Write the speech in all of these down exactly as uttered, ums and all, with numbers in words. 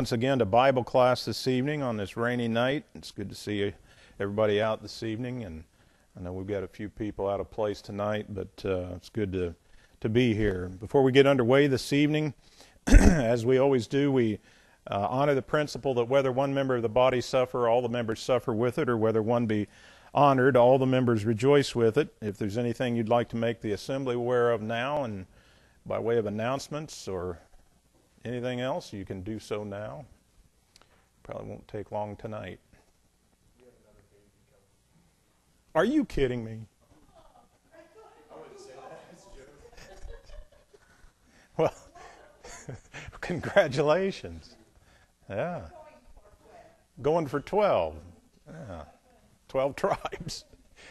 Once again to Bible class this evening on this rainy night. It's good to see everybody out this evening, and I know we've got a few people out of place tonight, but uh, it's good to, to be here. Before we get underway this evening, as we always do, we uh, honor the principle that whether one member of the body suffer, all the members suffer with it, or whether one be honored, all the members rejoice with it. If there's anything you'd like to make the assembly aware of now, and by way of announcements or anything else, you can do so now. Probably won't take long tonight. Are you kidding me? Well, congratulations. Yeah. Going for twelve. Yeah. twelve tribes.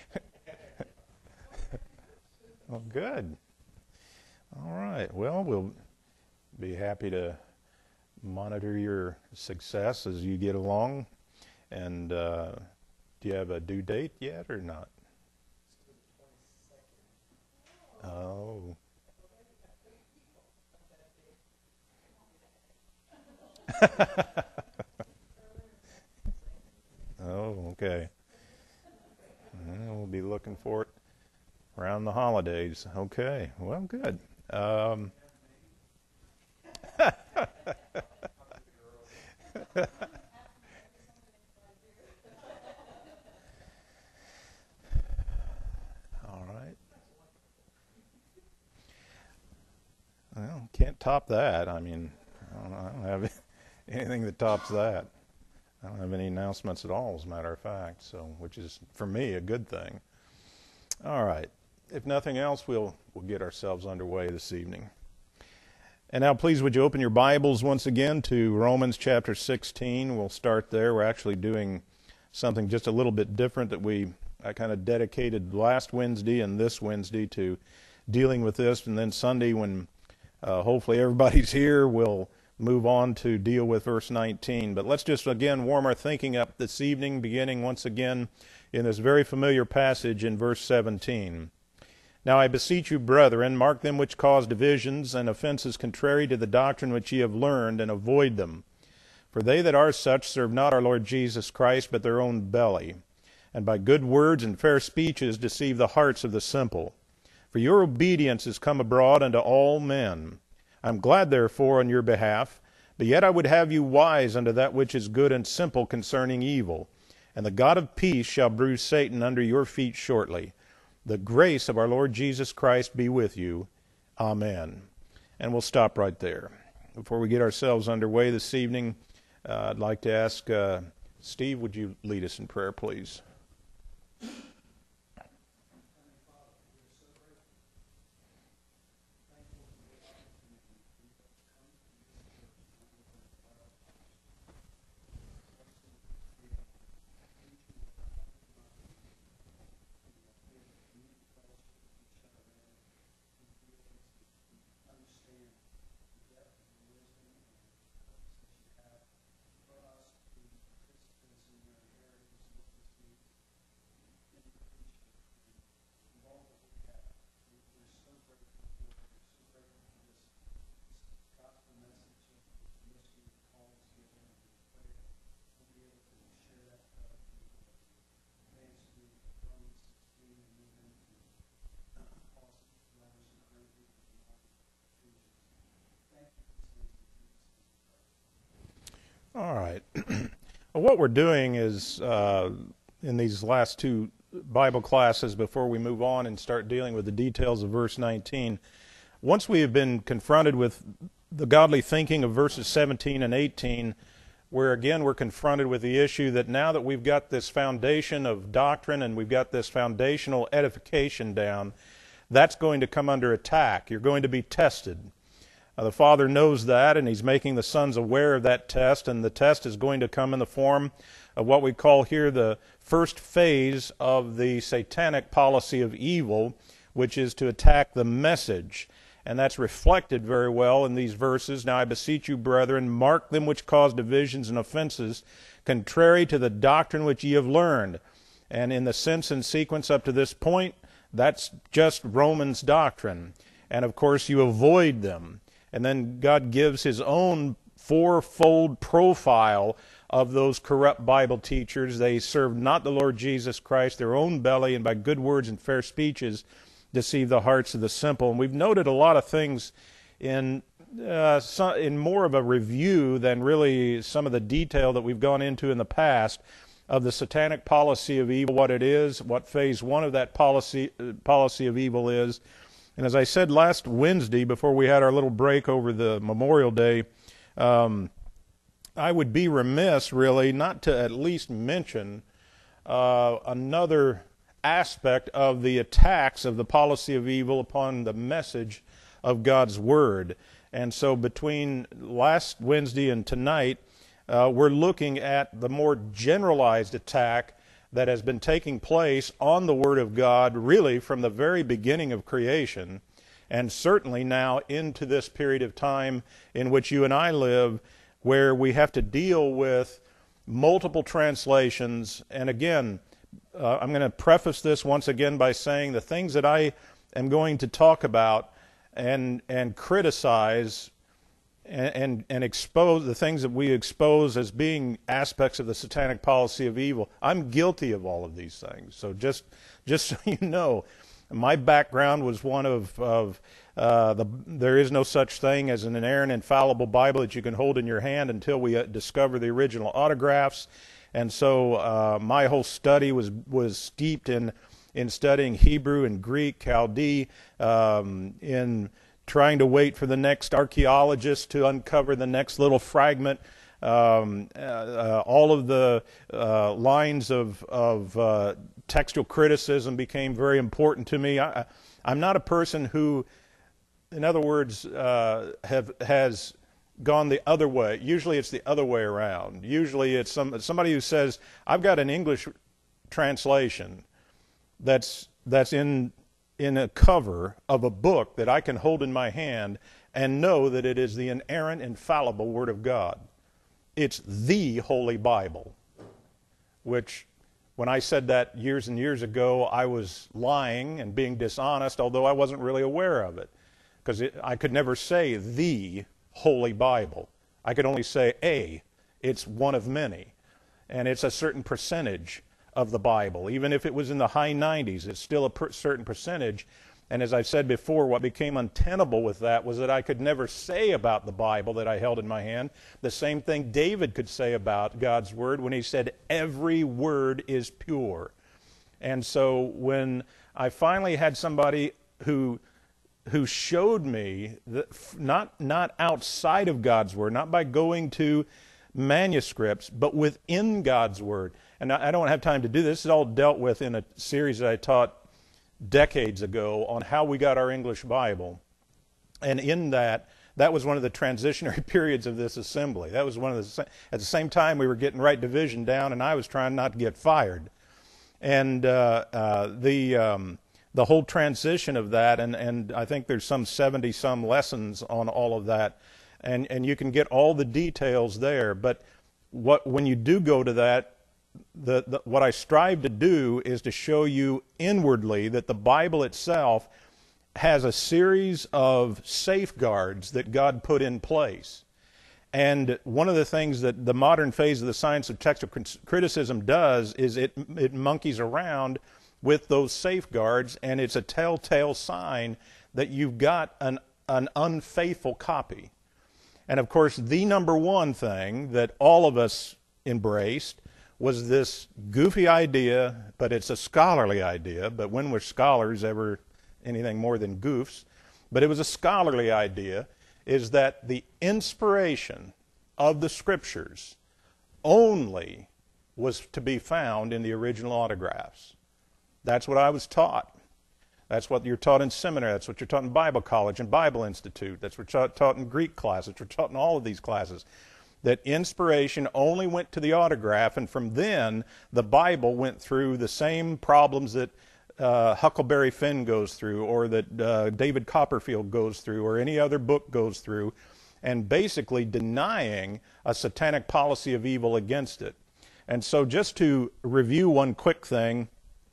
Well, good. All right. Well, we'll be happy to monitor your success as you get along. And uh, do you have a due date yet or not? Oh. Oh, okay. Well, we'll be looking for it around the holidays. Okay. Well, good. Um, All right. Well, can't top that. I mean, I don't, I don't have anything that tops that. I don't have any announcements at all, as a matter of fact, so which is, for me, a good thing. All right. If nothing else, we'll we'll get ourselves underway this evening. And now, please, would you open your Bibles once again to Romans chapter sixteen. We'll start there. We're actually doing something just a little bit different that we I kind of dedicated last Wednesday and this Wednesday to dealing with this. And then Sunday, when uh, hopefully everybody's here, we'll move on to deal with verse nineteen. But let's just again warm our thinking up this evening, beginning once again in this very familiar passage in verse seventeen. Now I beseech you, brethren, mark them which cause divisions and offenses contrary to the doctrine which ye have learned, and avoid them. For they that are such serve not our Lord Jesus Christ, but their own belly, and by good words and fair speeches deceive the hearts of the simple. For your obedience is come abroad unto all men. I am glad therefore on your behalf, but yet I would have you wise unto that which is good and simple concerning evil. And the God of peace shall bruise Satan under your feet shortly. The grace of our Lord Jesus Christ be with you. Amen. And we'll stop right there. Before we get ourselves underway this evening, uh, I'd like to ask uh, Steve, would you lead us in prayer, please? All right. Well, what we're doing is, uh, in these last two Bible classes, before we move on and start dealing with the details of verse nineteen, once we have been confronted with the godly thinking of verses seventeen and eighteen, where again we're confronted with the issue that now that we've got this foundation of doctrine and we've got this foundational edification down, that's going to come under attack. You're going to be tested. Uh, the Father knows that, and He's making the sons aware of that test, and the test is going to come in the form of what we call here the first phase of the satanic policy of evil, which is to attack the message. And that's reflected very well in these verses. Now I beseech you, brethren, mark them which cause divisions and offenses, contrary to the doctrine which ye have learned. And in the sense and sequence up to this point, that's just Romans doctrine. And of course you avoid them. And then God gives His own fourfold profile of those corrupt Bible teachers. They served not the Lord Jesus Christ, their own belly, and by good words and fair speeches deceive the hearts of the simple. And we've noted a lot of things in uh, some, in more of a review than really some of the detail that we've gone into in the past of the satanic policy of evil, what it is, what phase one of that policy uh, policy of evil is. And as I said last Wednesday, before we had our little break over the Memorial Day, um, I would be remiss, really, not to at least mention uh, another aspect of the attacks of the policy of evil upon the message of God's Word. And so between last Wednesday and tonight, uh, we're looking at the more generalized attack that has been taking place on the Word of God, really from the very beginning of creation, and certainly now into this period of time in which you and I live, where we have to deal with multiple translations. And again, uh, I'm going to preface this once again by saying the things that I am going to talk about and and criticize and, and, and expose, the things that we expose as being aspects of the satanic policy of evil. I'm guilty of all of these things. So just just so you know, my background was one of, of uh, the, there is no such thing as an inerrant, infallible Bible that you can hold in your hand until we uh, discover the original autographs. And so uh, my whole study was was steeped in in studying Hebrew and Greek, Chaldee, um, in trying to wait for the next archaeologist to uncover the next little fragment. Um, uh, uh, all of the uh, lines of, of uh, textual criticism became very important to me. I, I'm not a person who, in other words, uh, have has gone the other way. Usually it's the other way around. Usually it's some, somebody who says, I've got an English translation that's that's in in a cover of a book that I can hold in my hand and know that it is the inerrant, infallible Word of God. It's the Holy Bible, which when I said that years and years ago, I was lying and being dishonest, although I wasn't really aware of it, because I could never say the Holy Bible. I could only say a. It's one of many, and it's a certain percentage of the Bible. Even if it was in the high nineties, it's still a per certain percentage. And as I've said before, what became untenable with that was that I could never say about the Bible that I held in my hand the same thing David could say about God's Word when he said, every word is pure. And so when I finally had somebody who who showed me that not not outside of God's Word, not by going to manuscripts, but within God's Word. And I don't have time to do this. This is all dealt with in a series that I taught decades ago on how we got our English Bible. And in that, that was one of the transitionary periods of this assembly. That was one of the, at the same time we were getting Right Division down, and I was trying not to get fired. And uh, uh, the um, the whole transition of that, and, and I think there's some seventy some lessons on all of that, and, and you can get all the details there. But what when you do go to that, The, the, what I strive to do is to show you inwardly that the Bible itself has a series of safeguards that God put in place. And one of the things that the modern phase of the science of textual criticism does is it, it monkeys around with those safeguards, and it's a telltale sign that you've got an, an unfaithful copy. And of course, the number one thing that all of us embraced was this goofy idea, but it's a scholarly idea, but when were scholars ever anything more than goofs? But it was a scholarly idea, is that the inspiration of the Scriptures only was to be found in the original autographs. That's what I was taught. That's what you're taught in seminary. That's what you're taught in Bible college and Bible Institute. That's what you're taught in Greek classes. That's what you're taught in all of these classes. That inspiration only went to the autograph, and from then the Bible went through the same problems that uh, Huckleberry Finn goes through, or that uh, David Copperfield goes through, or any other book goes through, and basically denying a satanic policy of evil against it. And so just to review one quick thing,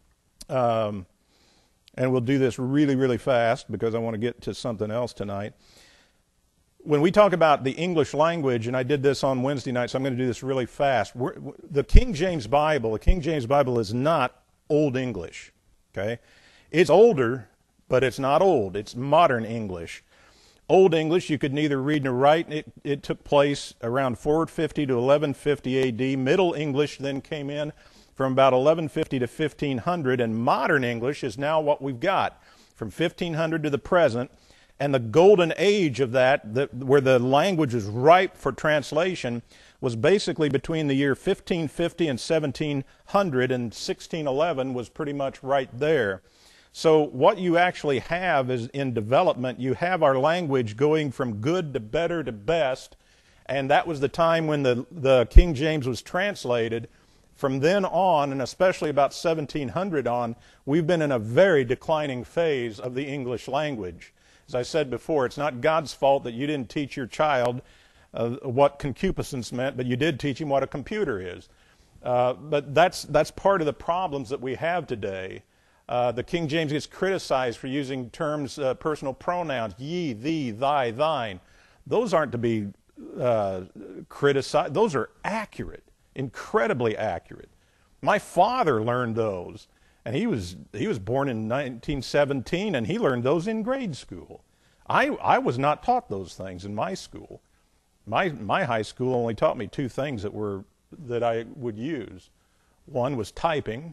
um, and we'll do this really, really fast because I want to get to something else tonight. when we talk about the English language, and I did this on Wednesday night, so I'm going to do this really fast. We're, the King James Bible, the King James Bible is not Old English, okay? It's older, but it's not old. It's modern English. Old English, you could neither read nor write. It, it took place around four fifty to eleven fifty A D. Middle English then came in from about eleven fifty to fifteen hundred, and modern English is now what we've got from fifteen hundred to the present. And the golden age of that, the, where the language is ripe for translation, was basically between the year fifteen fifty and seventeen hundred, and sixteen eleven was pretty much right there. So what you actually have is in development, you have our language going from good to better to best, and that was the time when the, the King James was translated. From then on, and especially about seventeen hundred on, we've been in a very declining phase of the English language. As I said before, it's not God's fault that you didn't teach your child uh, what concupiscence meant, but you did teach him what a computer is. Uh, but that's, that's part of the problems that we have today. Uh, the King James gets criticized for using terms, uh, personal pronouns, ye, thee, thy, thine. Those aren't to be uh, criticized. Those are accurate, incredibly accurate. My father learned those, and he was he was born in nineteen seventeen, and he learned those in grade school. I I was not taught those things in my school. My my high school only taught me two things that were that I would use. One was typing.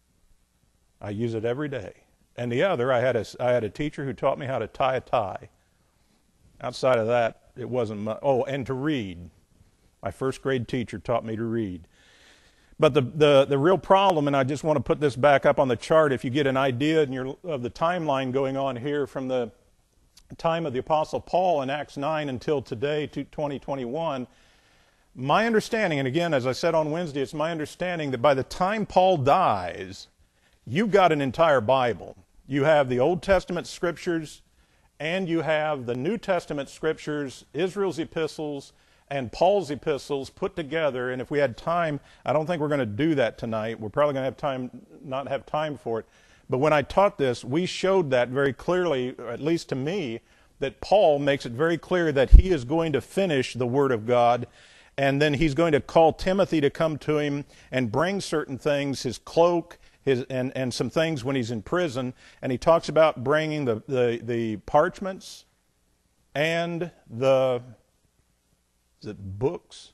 I use it every day. And the other, I had a, I had a teacher who taught me how to tie a tie. Outside of that, it wasn't much. Oh, and to read. My first grade teacher taught me to read. But the, the, the real problem, and I just want to put this back up on the chart, if you get an idea in your, of the timeline going on here from the time of the Apostle Paul in Acts nine until today, to twenty twenty-one, my understanding, and again, as I said on Wednesday, it's my understanding that by the time Paul dies, you've got an entire Bible. You have the Old Testament scriptures, and you have the New Testament scriptures, Israel's epistles, and Paul's epistles put together. And if we had time, I don't think we're going to do that tonight. We're probably going to have time, not have time for it. But when I taught this, we showed that very clearly, or at least to me, that Paul makes it very clear that he is going to finish the Word of God, and then he's going to call Timothy to come to him and bring certain things, his cloak, His, and, and some things when he's in prison, and he talks about bringing the, the, the parchments and the is it books.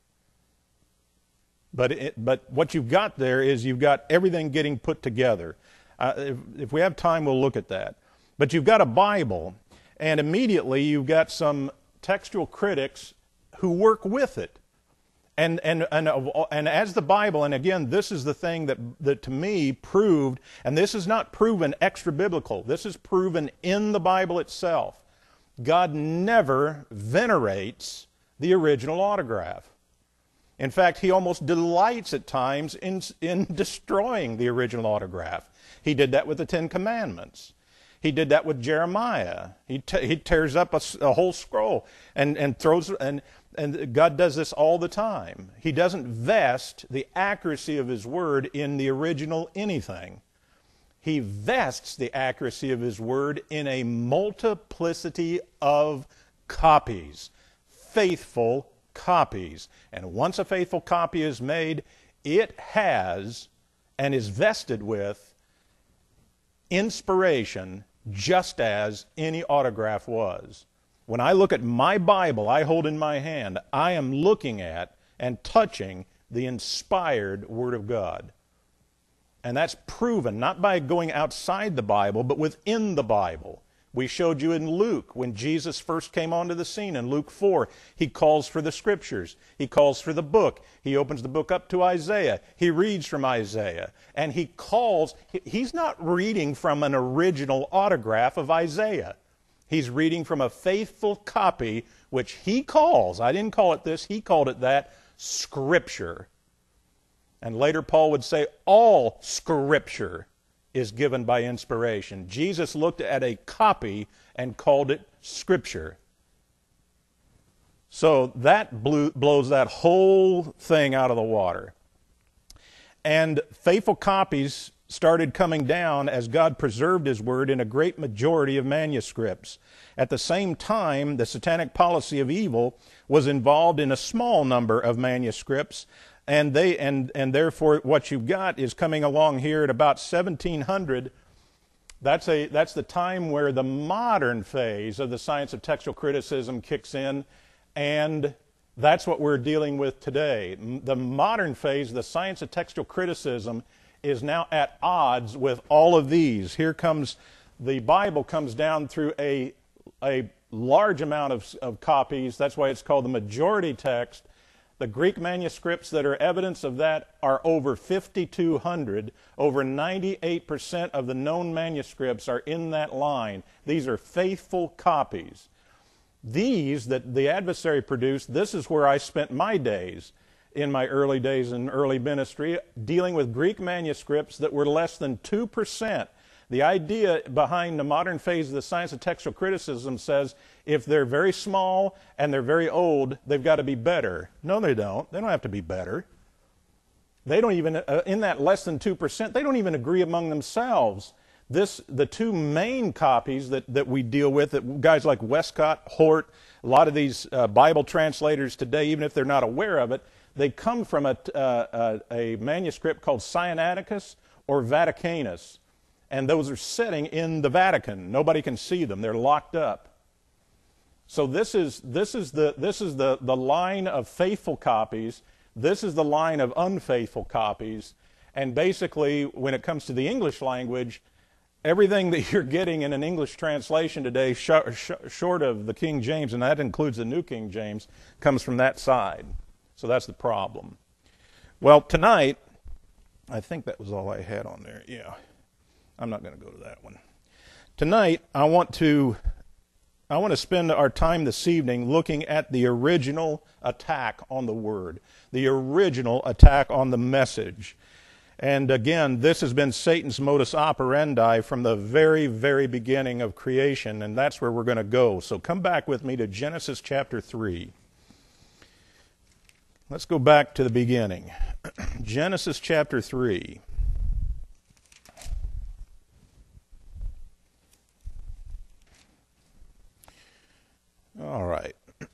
But it, but what you've got there is you've got everything getting put together. Uh, if, if we have time, we'll look at that. But you've got a Bible, and immediately you've got some textual critics who work with it. And, and, and, and as the Bible, and again, this is the thing that, that to me proved, and this is not proven extra-biblical, this is proven in the Bible itself. God never venerates the original autograph. In fact, he almost delights at times in, in destroying the original autograph. He did that with the Ten Commandments. He did that with Jeremiah. He, t- he tears up a, a whole scroll and, and throws... and. And God does this all the time. He doesn't vest the accuracy of His Word in the original anything. He vests the accuracy of His Word in a multiplicity of copies, faithful copies. And once a faithful copy is made, it has and is vested with inspiration just as any autograph was. When I look at my Bible I hold in my hand, I am looking at and touching the inspired Word of God. And that's proven not by going outside the Bible, but within the Bible. We showed you in Luke, when Jesus first came onto the scene in Luke four, he calls for the Scriptures. He calls for the book. He opens the book up to Isaiah. He reads from Isaiah. And he calls, he's not reading from an original autograph of Isaiah. He's reading from a faithful copy, which he calls, I didn't call it this, he called it that, Scripture. And later Paul would say all Scripture is given by inspiration. Jesus looked at a copy and called it Scripture. So that blew, blows that whole thing out of the water. And faithful copies started coming down as God preserved His Word in a great majority of manuscripts. At the same time, the satanic policy of evil was involved in a small number of manuscripts, and they and and therefore what you've got is coming along here at about seventeen hundred. That's a that's the time where the modern phase of the science of textual criticism kicks in, and that's what we're dealing with today. The modern phase, the science of textual criticism, is now at odds with all of these. Here comes, the Bible comes down through a, a large amount of, of copies. That's why it's called the majority text. The Greek manuscripts that are evidence of that are over fifty-two hundred. Over ninety-eight percent of the known manuscripts are in that line. These are faithful copies. These that the adversary produced, this is where I spent my days in my early days in early ministry, dealing with Greek manuscripts that were less than two percent. The idea behind the modern phase of the science of textual criticism says if they're very small and they're very old, they've got to be better. No, they don't. They don't have to be better. They don't even, uh, in that less than two percent, they don't even agree among themselves. This, the two main copies that, that we deal with, that guys like Westcott, Hort, a lot of these uh, Bible translators today, even if they're not aware of it, they come from a, uh, a manuscript called Sinaiticus or Vaticanus. And those are sitting in the Vatican. Nobody can see them. They're locked up. So this is, this is, the, this is the, the line of faithful copies. This is the line of unfaithful copies. And basically, when it comes to the English language, everything that you're getting in an English translation today, sh sh short of the King James, and that includes the New King James, comes from that side. So that's the problem. Well, tonight, I think that was all I had on there. Yeah. I'm not going to go to that one. Tonight, I want to I want to spend our time this evening looking at the original attack on the Word, the original attack on the message. And again, this has been Satan's modus operandi from the very, very beginning of creation, and that's where we're going to go. So come back with me to Genesis chapter three. Let's go back to the beginning. Genesis chapter three. All right.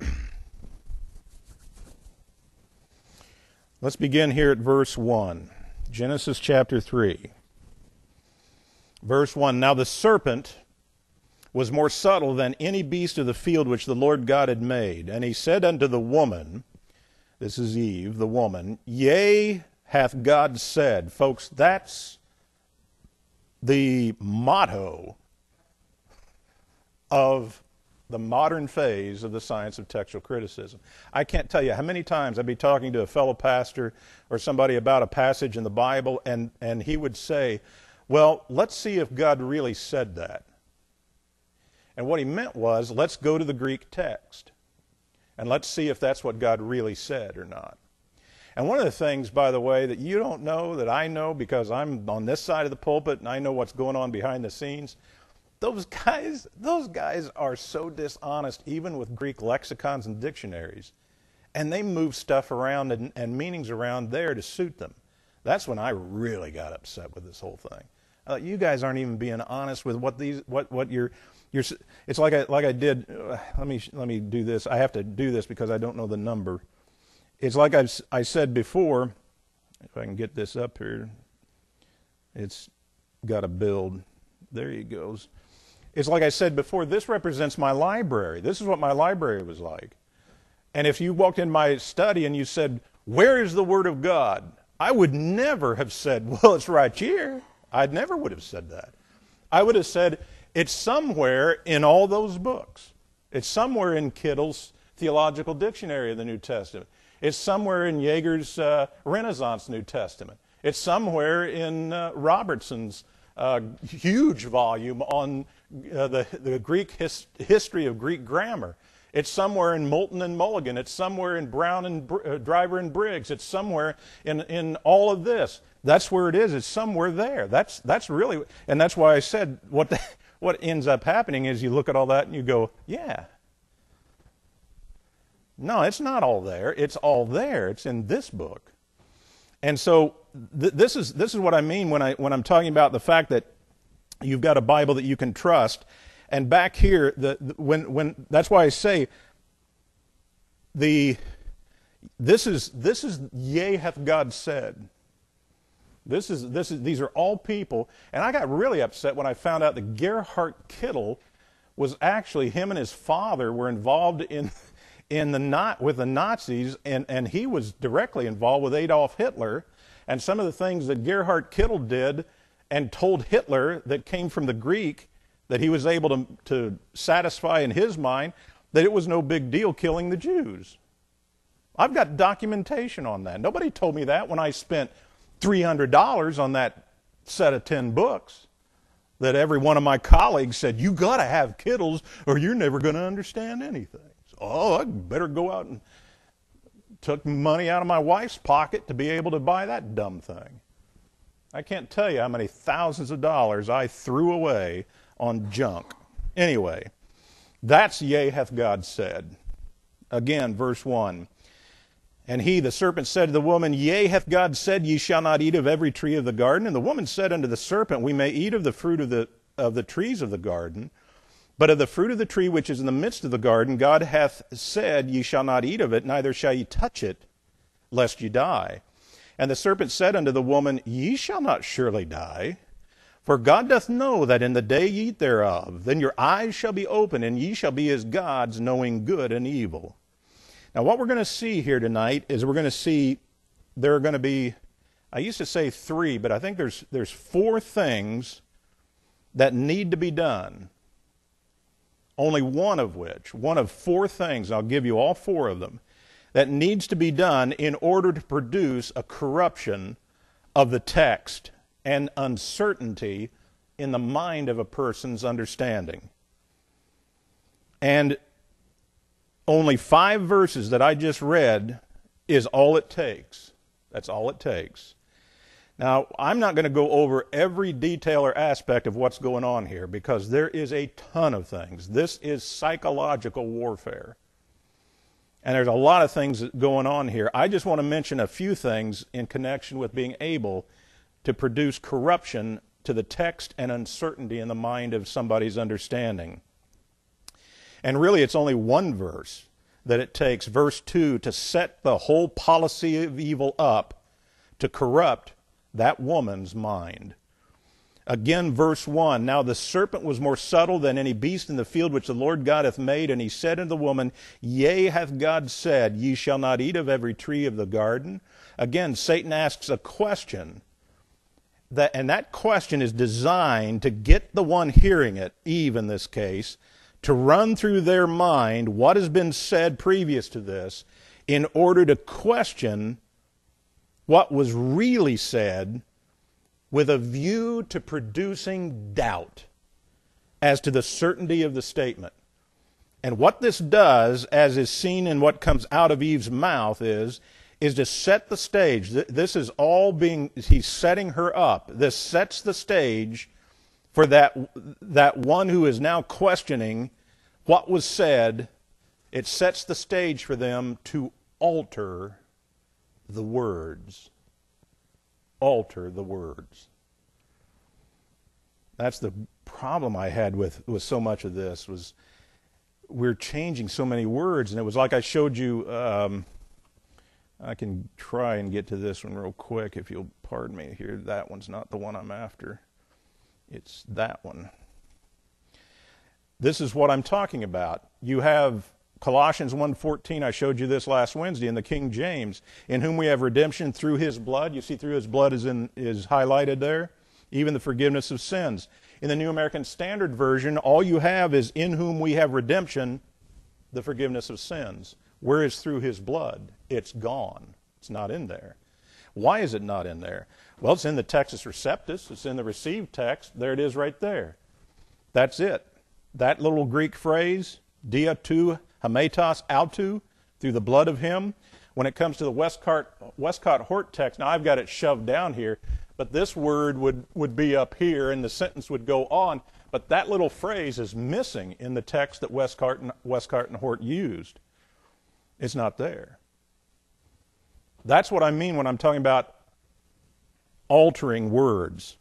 Let's begin here at verse one. Genesis chapter three. Verse one. Now the serpent was more subtle than any beast of the field which the Lord God had made. And he said unto the woman, this is Eve, the woman, yea, hath God said. Folks, that's the motto of the modern phase of the science of textual criticism. I can't tell you how many times I'd be talking to a fellow pastor or somebody about a passage in the Bible, and, and he would say, well, let's see if God really said that. And what he meant was, let's go to the Greek text, and let's see if that's what God really said or not. And one of the things, by the way, that you don't know that I know because I'm on this side of the pulpit and I know what's going on behind the scenes, Those guys, those guys are so dishonest, even with Greek lexicons and dictionaries. And they move stuff around and, and meanings around there to suit them. That's when I really got upset with this whole thing. Uh, you guys aren't even being honest with what these, what, what you're, you're. It's like I, like I did. Uh, let me, let me do this. I have to do this because I don't know the number. It's like I've, I said before. If I can get this up here, it's got to build. There he goes. It's like I said before, this represents my library. This is what my library was like. And if you walked in my study and you said, where is the Word of God? I would never have said, well, it's right here. I never would have said that. I would have said, it's somewhere in all those books. It's somewhere in Kittle's Theological Dictionary of the New Testament. It's somewhere in Yeager's uh, Renaissance New Testament. It's somewhere in uh, Robertson's uh, huge volume on Uh, the, the Greek his, history of Greek grammar. It's somewhere in Moulton and Mulligan. It's somewhere in Brown and uh, Driver and Briggs. It's somewhere in, in all of this. That's where it is. It's somewhere there. That's, that's really, and that's why I said what, the, what ends up happening is you look at all that and you go, yeah. No, it's not all there. It's all there. It's in this book. And so th- this is this is what I mean when I when I'm talking about the fact that you've got a Bible that you can trust. And back here, the, the when when that's why I say the this is this is yea hath God said. This is this is these are all people, and I got really upset when I found out that Gerhard Kittel was actually, him and his father were involved in in the not with the Nazis, and and he was directly involved with Adolf Hitler, and some of the things that Gerhard Kittel did and told Hitler that came from the Greek that he was able to to satisfy in his mind that it was no big deal killing the Jews. I've got documentation on that. Nobody told me that when I spent three hundred dollars on that set of ten books that every one of my colleagues said, you got to have Kittles or you're never going to understand anything. So, oh, I better go out and took money out of my wife's pocket to be able to buy that dumb thing. I can't tell you how many thousands of dollars I threw away on junk. Anyway, that's yea hath God said. Again, verse one. And he, the serpent, said to the woman, Yea, hath God said, Ye shall not eat of every tree of the garden? And the woman said unto the serpent, We may eat of the fruit of the of the trees of the garden, but of the fruit of the tree which is in the midst of the garden, God hath said, Ye shall not eat of it, neither shall ye touch it, lest ye die. And the serpent said unto the woman, Ye shall not surely die, for God doth know that in the day ye eat thereof, then your eyes shall be open, and ye shall be as gods, knowing good and evil. Now, what we're going to see here tonight is we're going to see there are going to be, I used to say three, but I think there's there's four things that need to be done. Only one of which, one of four things, I'll give you all four of them, that needs to be done in order to produce a corruption of the text and uncertainty in the mind of a person's understanding. And only five verses that I just read is all it takes. That's all it takes. Now, I'm not going to go over every detail or aspect of what's going on here because there is a ton of things. This is psychological warfare. And there's a lot of things going on here. I just want to mention a few things in connection with being able to produce corruption to the text and uncertainty in the mind of somebody's understanding. And really, it's only one verse that it takes, verse two, to set the whole policy of evil up to corrupt that woman's mind. Again, verse one, Now the serpent was more subtle than any beast in the field which the Lord God hath made, and he said unto the woman, Yea, hath God said, Ye shall not eat of every tree of the garden? Again, Satan asks a question, that, and that question is designed to get the one hearing it, Eve in this case, to run through their mind what has been said previous to this in order to question what was really said with a view to producing doubt as to the certainty of the statement. And what this does, as is seen in what comes out of Eve's mouth, is, is to set the stage. This is all being, he's setting her up. This sets the stage for that, that one who is now questioning what was said. It sets the stage for them to alter the words. Alter the words. That's the problem I had with, with so much of this, was we're changing so many words. And it was like I showed you, um, I can try and get to this one real quick if you'll pardon me here. That one's not the one I'm after. It's that one. This is what I'm talking about. You have Colossians one fourteen, I showed you this last Wednesday in the King James, in whom we have redemption through his blood. You see through his blood is, in, is highlighted there, even the forgiveness of sins. In the New American Standard Version, all you have is in whom we have redemption, the forgiveness of sins. Where is through his blood? It's gone. It's not in there. Why is it not in there? Well, it's in the Textus Receptus. It's in the received text. There it is right there. That's it. That little Greek phrase, dia tu hametos autou, through the blood of him. When it comes to the Westcott, Westcott Hort text, now I've got it shoved down here, but this word would, would be up here and the sentence would go on. But that little phrase is missing in the text that Westcott and, Westcott and Hort used. It's not there. That's what I mean when I'm talking about altering words.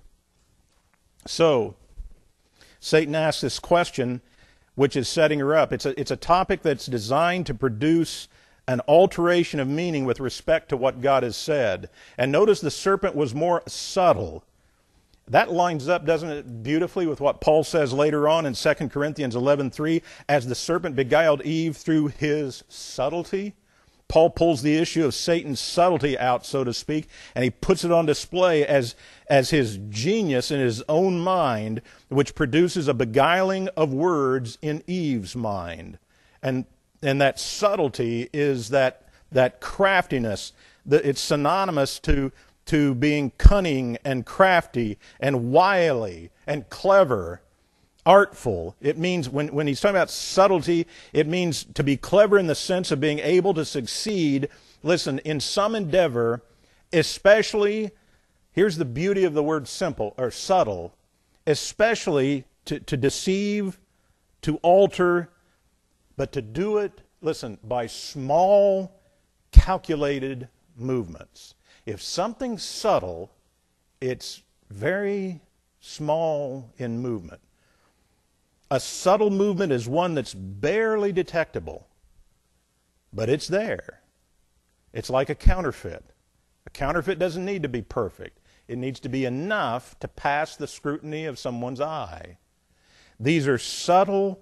So, Satan asks this question, which is setting her up. It's a, it's a topic that's designed to produce an alteration of meaning with respect to what God has said. And notice the serpent was more subtle. That lines up, doesn't it, beautifully with what Paul says later on in Second Corinthians eleven three, as the serpent beguiled Eve through his subtlety. Paul pulls the issue of Satan's subtlety out, so to speak, and he puts it on display as, as his genius in his own mind, which produces a beguiling of words in Eve's mind. And, and that subtlety is that, that craftiness. The, it's synonymous to, to being cunning and crafty and wily and clever. Artful. It means, when, when he's talking about subtlety, it means to be clever in the sense of being able to succeed, listen, in some endeavor, especially, here's the beauty of the word simple, or subtle, especially to, to deceive, to alter, but to do it, listen, by small, calculated movements. If something's subtle, it's very small in movement. A subtle movement is one that's barely detectable, but it's there. It's like a counterfeit. A counterfeit doesn't need to be perfect. It needs to be enough to pass the scrutiny of someone's eye. These are subtle,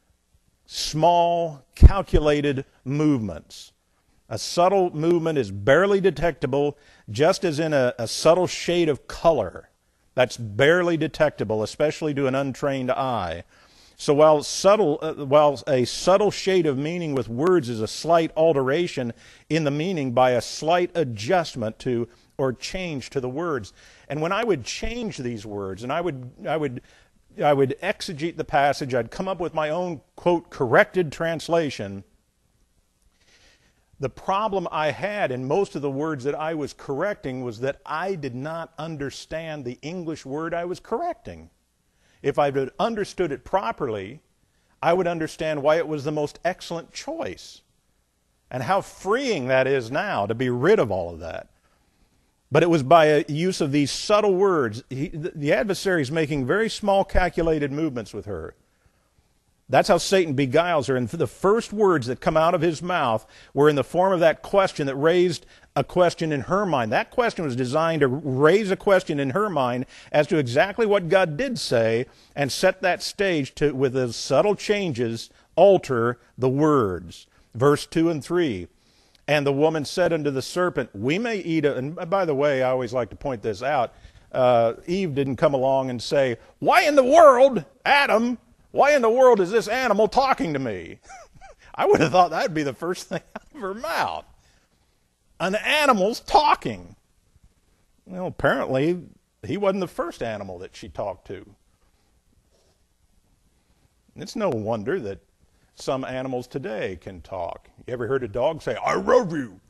small, calculated movements. A subtle movement is barely detectable, just as in a, a subtle shade of color. That's barely detectable, especially to an untrained eye. So while subtle, uh, while a subtle shade of meaning with words is a slight alteration in the meaning by a slight adjustment to or change to the words. And when I would change these words, and I would, I would, I would exegete the passage, I'd come up with my own, quote, corrected translation. The problem I had in most of the words that I was correcting was that I did not understand the English word I was correcting. If I had understood it properly, I would understand why it was the most excellent choice. And how freeing that is now to be rid of all of that. But it was by a use of these subtle words. He, the adversary is making very small calculated movements with her. That's how Satan beguiles her. And the first words that come out of his mouth were in the form of that question that raised a question in her mind. That question was designed to raise a question in her mind as to exactly what God did say and set that stage to, with those subtle changes, alter the words. Verse two and three. And the woman said unto the serpent, we may eat of, and by the way, I always like to point this out, uh, Eve didn't come along and say, why in the world, Adam, why in the world is this animal talking to me? I would have thought that would be the first thing out of her mouth. An animal's talking. Well, apparently, he wasn't the first animal that she talked to. It's no wonder that some animals today can talk. You ever heard a dog say, I love you?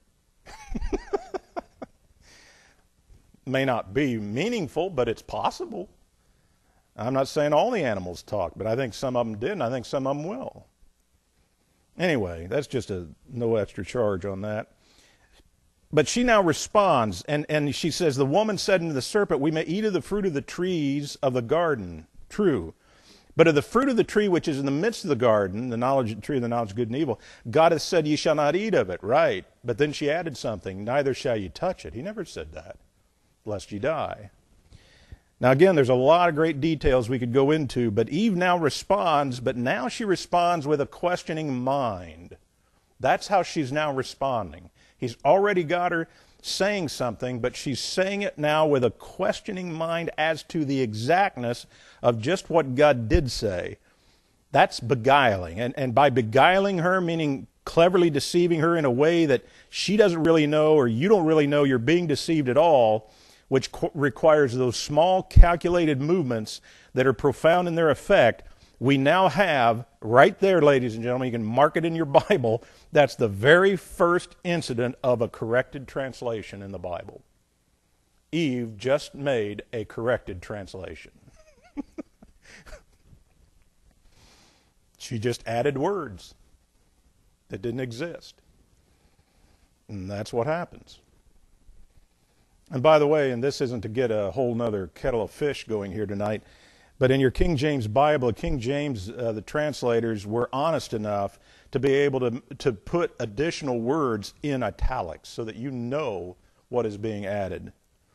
May not be meaningful, but it's possible. I'm not saying all the animals talk, but I think some of them did, and I think some of them will. Anyway, that's just a no extra charge on that. But she now responds, and, and she says, the woman said unto the serpent, we may eat of the fruit of the trees of the garden. True. But of the fruit of the tree which is in the midst of the garden, the knowledge, tree of the knowledge of good and evil, God hath said, ye shall not eat of it. Right. But then she added something, neither shall ye touch it. He never said that, lest ye die. Now again, there's a lot of great details we could go into, but Eve now responds, but now she responds with a questioning mind. That's how she's now responding. He's already got her saying something, but she's saying it now with a questioning mind as to the exactness of just what God did say. That's beguiling. And, and by beguiling her, meaning cleverly deceiving her in a way that she doesn't really know, or you don't really know you're being deceived at all, which qu- requires those small calculated movements that are profound in their effect, we now have, right there, ladies and gentlemen, you can mark it in your Bible, that's the very first incident of a corrected translation in the Bible. Eve just made a corrected translation. She just added words that didn't exist. And that's what happens. And by the way, and this isn't to get a whole nother kettle of fish going here tonight, but in your King James Bible, King James, uh, the translators were honest enough to be able to, to put additional words in italics so that you know what is being added.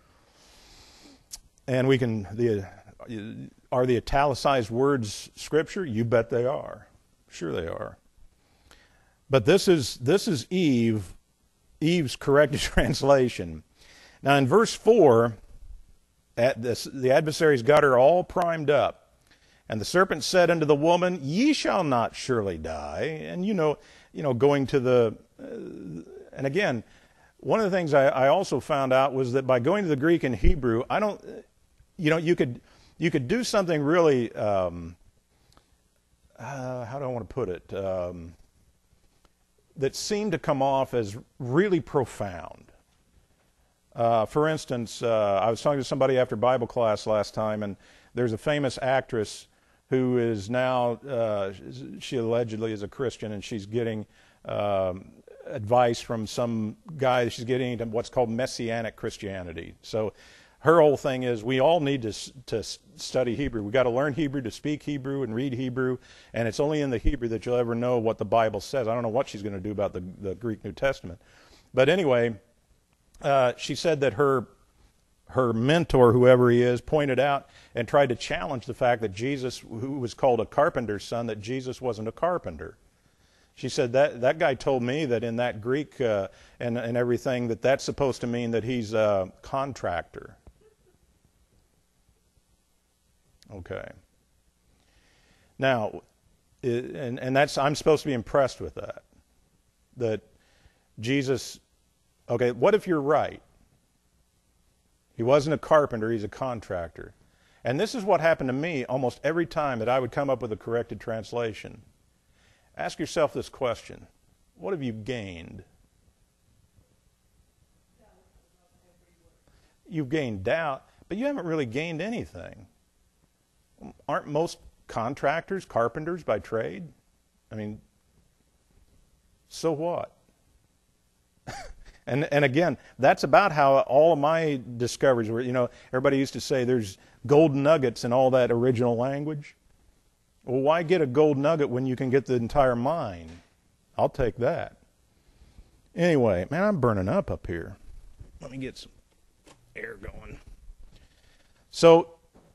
And we can, the, are the italicized words Scripture? You bet they are. Sure they are. But this is, this is Eve, Eve's corrected translation. Now in verse four, at this, the adversaries got her all primed up. And the serpent said unto the woman, Ye shall not surely die. And you know, you know, going to the, uh, and again, one of the things I, I also found out was that by going to the Greek and Hebrew, I don't, you know, you could, you could do something really, um, uh, how do I want to put it, um, that seemed to come off as really profound. Uh, for instance, uh, I was talking to somebody after Bible class last time, and there's a famous actress who is now, uh, she allegedly is a Christian, and she's getting um, advice from some guy. She's getting into what's called Messianic Christianity. So her whole thing is we all need to, to study Hebrew. We've got to learn Hebrew to speak Hebrew and read Hebrew, and it's only in the Hebrew that you'll ever know what the Bible says. I don't know what she's going to do about the, the Greek New Testament. But anyway, uh, she said that her her mentor, whoever he is, pointed out and tried to challenge the fact that Jesus, who was called a carpenter's son, that Jesus wasn't a carpenter. She said that that guy told me that in that Greek uh, and, and everything that that's supposed to mean that he's a contractor. Okay. Now, it, and, and that's I'm supposed to be impressed with that. That Jesus, okay, what if you're right? He wasn't a carpenter, he's a contractor. And this is what happened to me almost every time that I would come up with a corrected translation. Ask yourself this question. What have you gained? You've gained doubt, but you haven't really gained anything. Aren't most contractors carpenters by trade? I mean, so what? And and again, that's about how all of my discoveries were. You know, everybody used to say there's gold nuggets in all that original language. Well, why get a gold nugget when you can get the entire mine? I'll take that. Anyway, man, I'm burning up up here. Let me get some air going. So,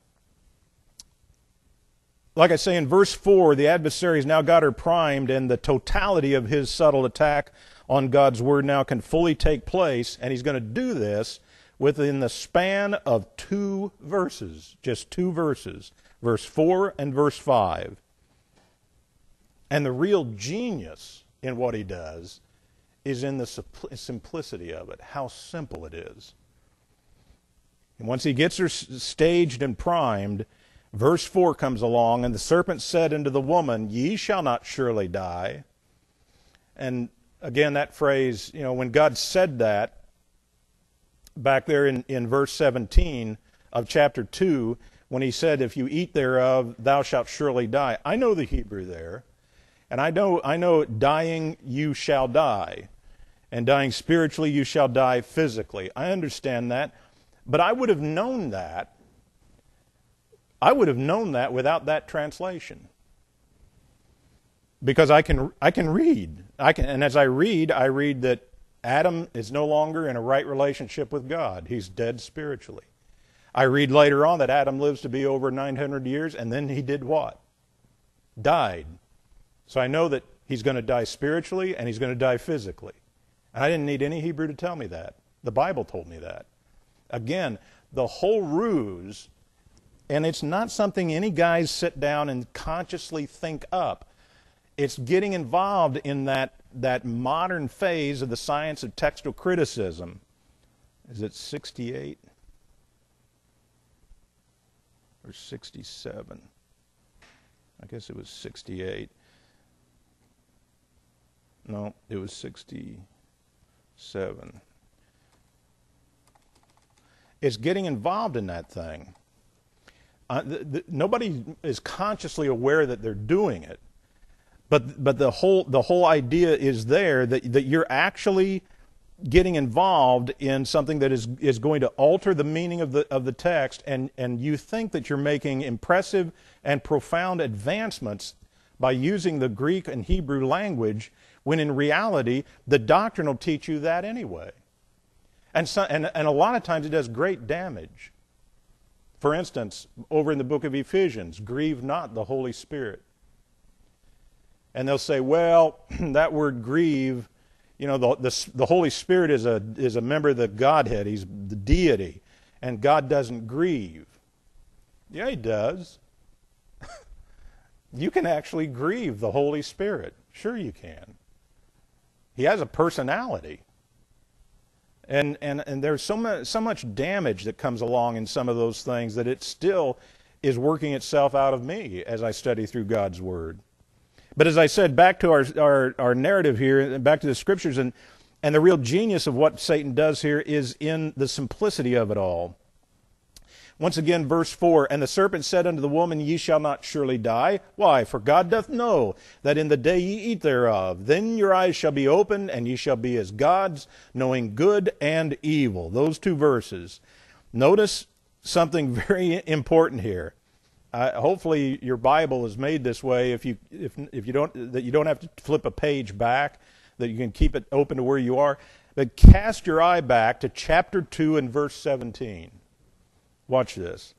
like I say, in verse four, the adversary's now got her primed, and the totality of his subtle attack on God's Word now can fully take place, and he's going to do this within the span of two verses, just two verses, verse four and verse five. And the real genius in what he does is in the simplicity of it, how simple it is. And once he gets her staged and primed, verse four comes along, and the serpent said unto the woman, Ye shall not surely die. And again, that phrase, you know, when God said that, back there in, in verse seventeen of chapter two, when he said, if you eat thereof, thou shalt surely die. I know the Hebrew there, and I know, I know dying, you shall die, and dying spiritually, you shall die physically. I understand that, but I would have known that, I would have known that without that translation. Because I can I can read. I can and as I read, I read that Adam is no longer in a right relationship with God. He's dead spiritually. I read later on that Adam lives to be over nine hundred years, and then he did what? Died. So I know that he's going to die spiritually and he's going to die physically. And I didn't need any Hebrew to tell me that. The Bible told me that. Again, the whole ruse, and it's not something any guys sit down and consciously think up. It's getting involved in that, that modern phase of the science of textual criticism. Is it sixty-eight? Or sixty-seven? I guess it was sixty-eight. No, it was sixty-seven. It's getting involved in that thing. Uh, the, the, nobody is consciously aware that they're doing it. But but the whole the whole idea is there that that you're actually getting involved in something that is, is going to alter the meaning of the, of the text, and, and you think that you're making impressive and profound advancements by using the Greek and Hebrew language, when in reality, the doctrine will teach you that anyway. And, so, and, and a lot of times it does great damage. For instance, over in the book of Ephesians, grieve not the Holy Spirit. And they'll say, well, that word grieve, you know, the, the, the Holy Spirit is a, is a member of the Godhead. He's the deity. And God doesn't grieve. Yeah, He does. You can actually grieve the Holy Spirit. Sure you can. He has a personality. And, and, and there's so much, so much damage that comes along in some of those things that it still is working itself out of me as I study through God's Word. But as I said, back to our, our, our narrative here, back to the Scriptures, and, and the real genius of what Satan does here is in the simplicity of it all. Once again, verse four, and the serpent said unto the woman, Ye shall not surely die. Why? For God doth know that in the day ye eat thereof, then your eyes shall be opened, and ye shall be as gods, knowing good and evil. Those two verses. Notice something very important here. Uh, hopefully your Bible is made this way, if you if if you don't that you don't have to flip a page back, that you can keep it open to where you are. But cast your eye back to chapter two and verse seventeen. Watch this.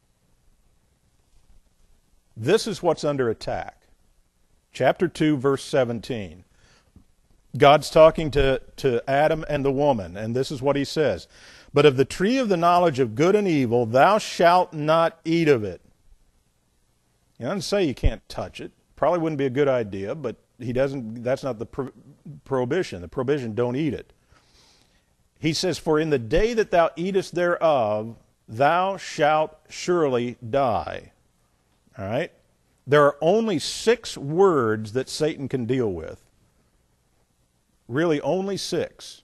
This is what's under attack. Chapter two, verse seventeen. God's talking to, to Adam and the woman, and this is what He says. But of the tree of the knowledge of good and evil, thou shalt not eat of it. He doesn't say you can't touch it. Probably wouldn't be a good idea, but he doesn't. That's not the pro- prohibition. The prohibition, don't eat it. He says, for in the day that thou eatest thereof, thou shalt surely die. All right? There are only six words that Satan can deal with. Really, only six.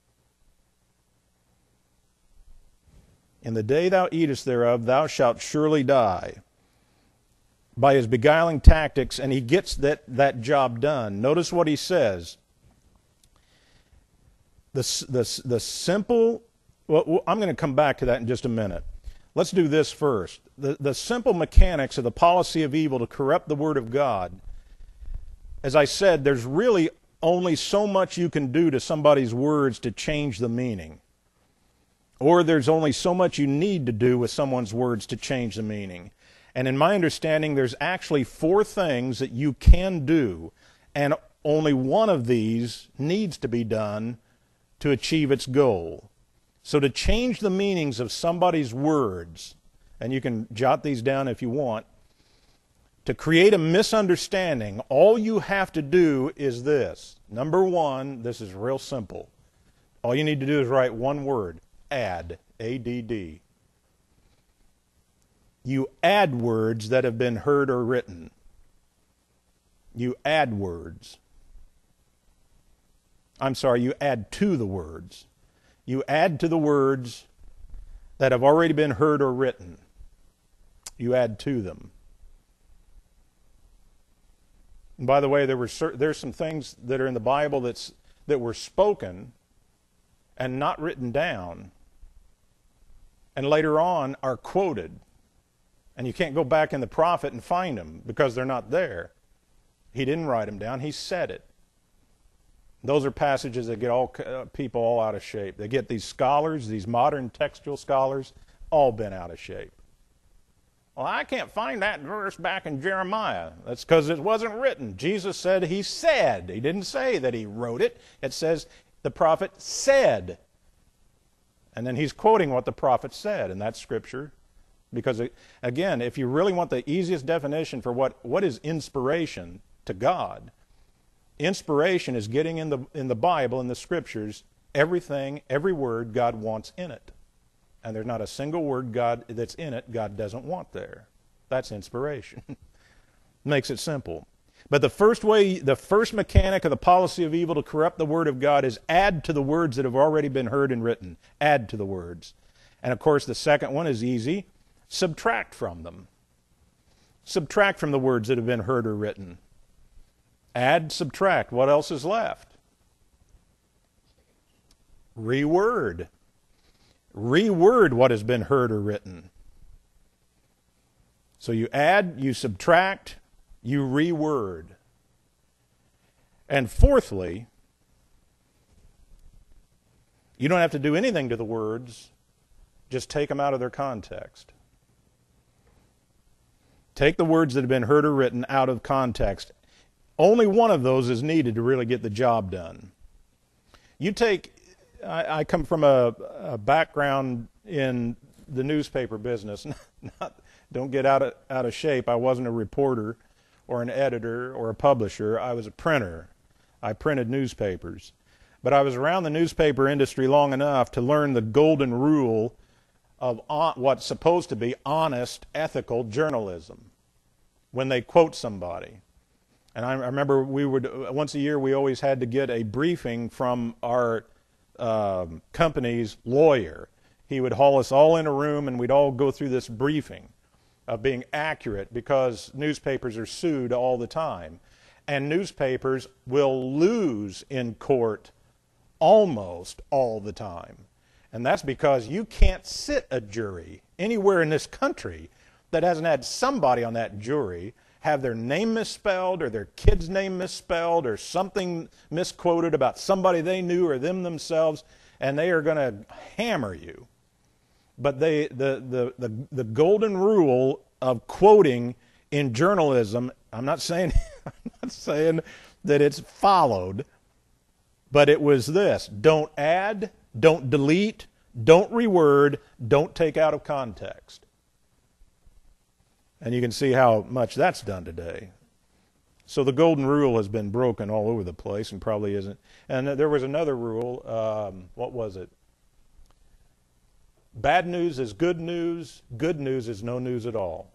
In the day thou eatest thereof, thou shalt surely die. By his beguiling tactics, and he gets that, that job done. Notice what he says. The, the, the simple... Well, I'm going to come back to that in just a minute. Let's do this first. The, the simple mechanics of the policy of evil to corrupt the Word of God. As I said, there's really only so much you can do to somebody's words to change the meaning. Or there's only so much you need to do with someone's words to change the meaning. And in my understanding, there's actually four things that you can do, and only one of these needs to be done to achieve its goal. So to change the meanings of somebody's words, and you can jot these down if you want, to create a misunderstanding, all you have to do is this. Number one, this is real simple. All you need to do is write one word, add, A D D. You add words that have been heard or written. You add words. I'm sorry, you add to the words. You add to the words that have already been heard or written. You add to them. And by the way, there were certain, there's some things that are in the Bible that's, that were spoken and not written down, and later on are quoted. And you can't go back in the prophet and find them because they're not there. He didn't write them down. He said it. Those are passages that get all uh, people all out of shape. They get these scholars, these modern textual scholars, all bent out of shape. Well, I can't find that verse back in Jeremiah. That's because it wasn't written. Jesus said He said. He didn't say that He wrote it. It says the prophet said. And then He's quoting what the prophet said, and that's Scripture. Because, again, if you really want the easiest definition for what, what is inspiration to God, inspiration is getting in the in the Bible, in the Scriptures, everything, every word God wants in it. And there's not a single word God that's in it God doesn't want there. That's inspiration. Makes it simple. But the first way, the first mechanic of the policy of evil to corrupt the Word of God is add to the words that have already been heard and written. Add to the words. And of course the second one is easy. Subtract from them. Subtract from the words that have been heard or written. Add, subtract. What else is left? Reword. Reword what has been heard or written. So you add, you subtract, you reword. And fourthly, you don't have to do anything to the words, just take them out of their context. Take the words that have been heard or written out of context. Only one of those is needed to really get the job done. You take, I, I come from a, a background in the newspaper business. Not, don't get out of, out of shape. I wasn't a reporter or an editor or a publisher. I was a printer. I printed newspapers. But I was around the newspaper industry long enough to learn the golden rule of on, what's supposed to be honest, ethical journalism when they quote somebody. And I remember we would, once a year, we always had to get a briefing from our um, company's lawyer. He would haul us all in a room and we'd all go through this briefing of being accurate, because newspapers are sued all the time. And newspapers will lose in court almost all the time. And that's because you can't sit a jury anywhere in this country that hasn't had somebody on that jury have their name misspelled or their kid's name misspelled or something misquoted about somebody they knew or them themselves, and they are going to hammer you. But they, the, the, the, the golden rule of quoting in journalism, I'm not saying, I'm not saying that it's followed, but it was this: don't add, don't delete, don't reword, don't take out of context. And you can see how much that's done today. So the golden rule has been broken all over the place and probably isn't. And there was another rule, um, what was it? Bad news is good news, good news is no news at all.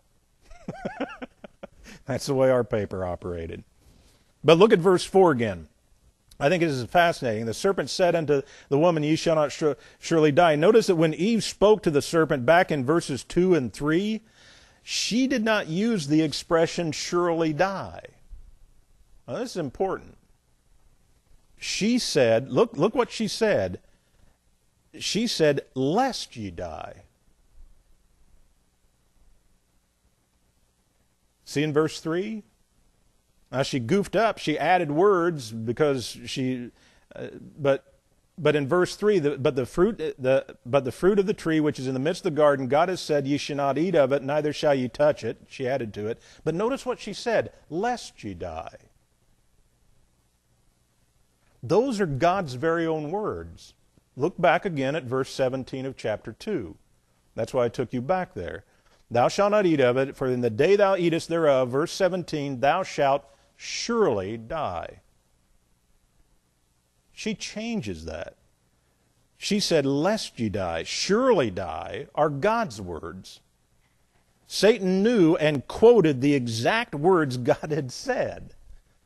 That's the way our paper operated. But look at verse four again. I think this is fascinating. The serpent said unto the woman, ye shall not sh- surely die. Notice that when Eve spoke to the serpent back in verses two and three, she did not use the expression surely die. Now, this is important. She said, look, look what she said. She said, lest ye die. See in verse three? Now she goofed up. She added words because she, uh, but but in verse three, the, but the fruit the but the fruit of the tree which is in the midst of the garden, God has said, ye shall not eat of it, neither shall ye touch it. She added to it. But notice what she said: lest ye die. Those are God's very own words. Look back again at verse seventeen of chapter two. That's why I took you back there. Thou shalt not eat of it, for in the day thou eatest thereof, verse seventeen, thou shalt surely die. She changes that. She said, lest ye die, surely die, are God's words. Satan knew and quoted the exact words God had said.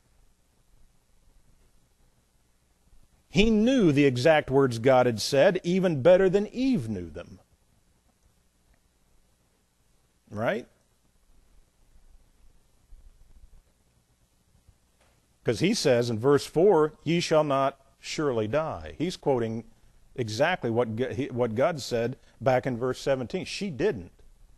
He knew the exact words God had said even better than Eve knew them. Right? Because he says in verse four, ye shall not surely die. He's quoting exactly what, what God said back in verse seventeen. She didn't.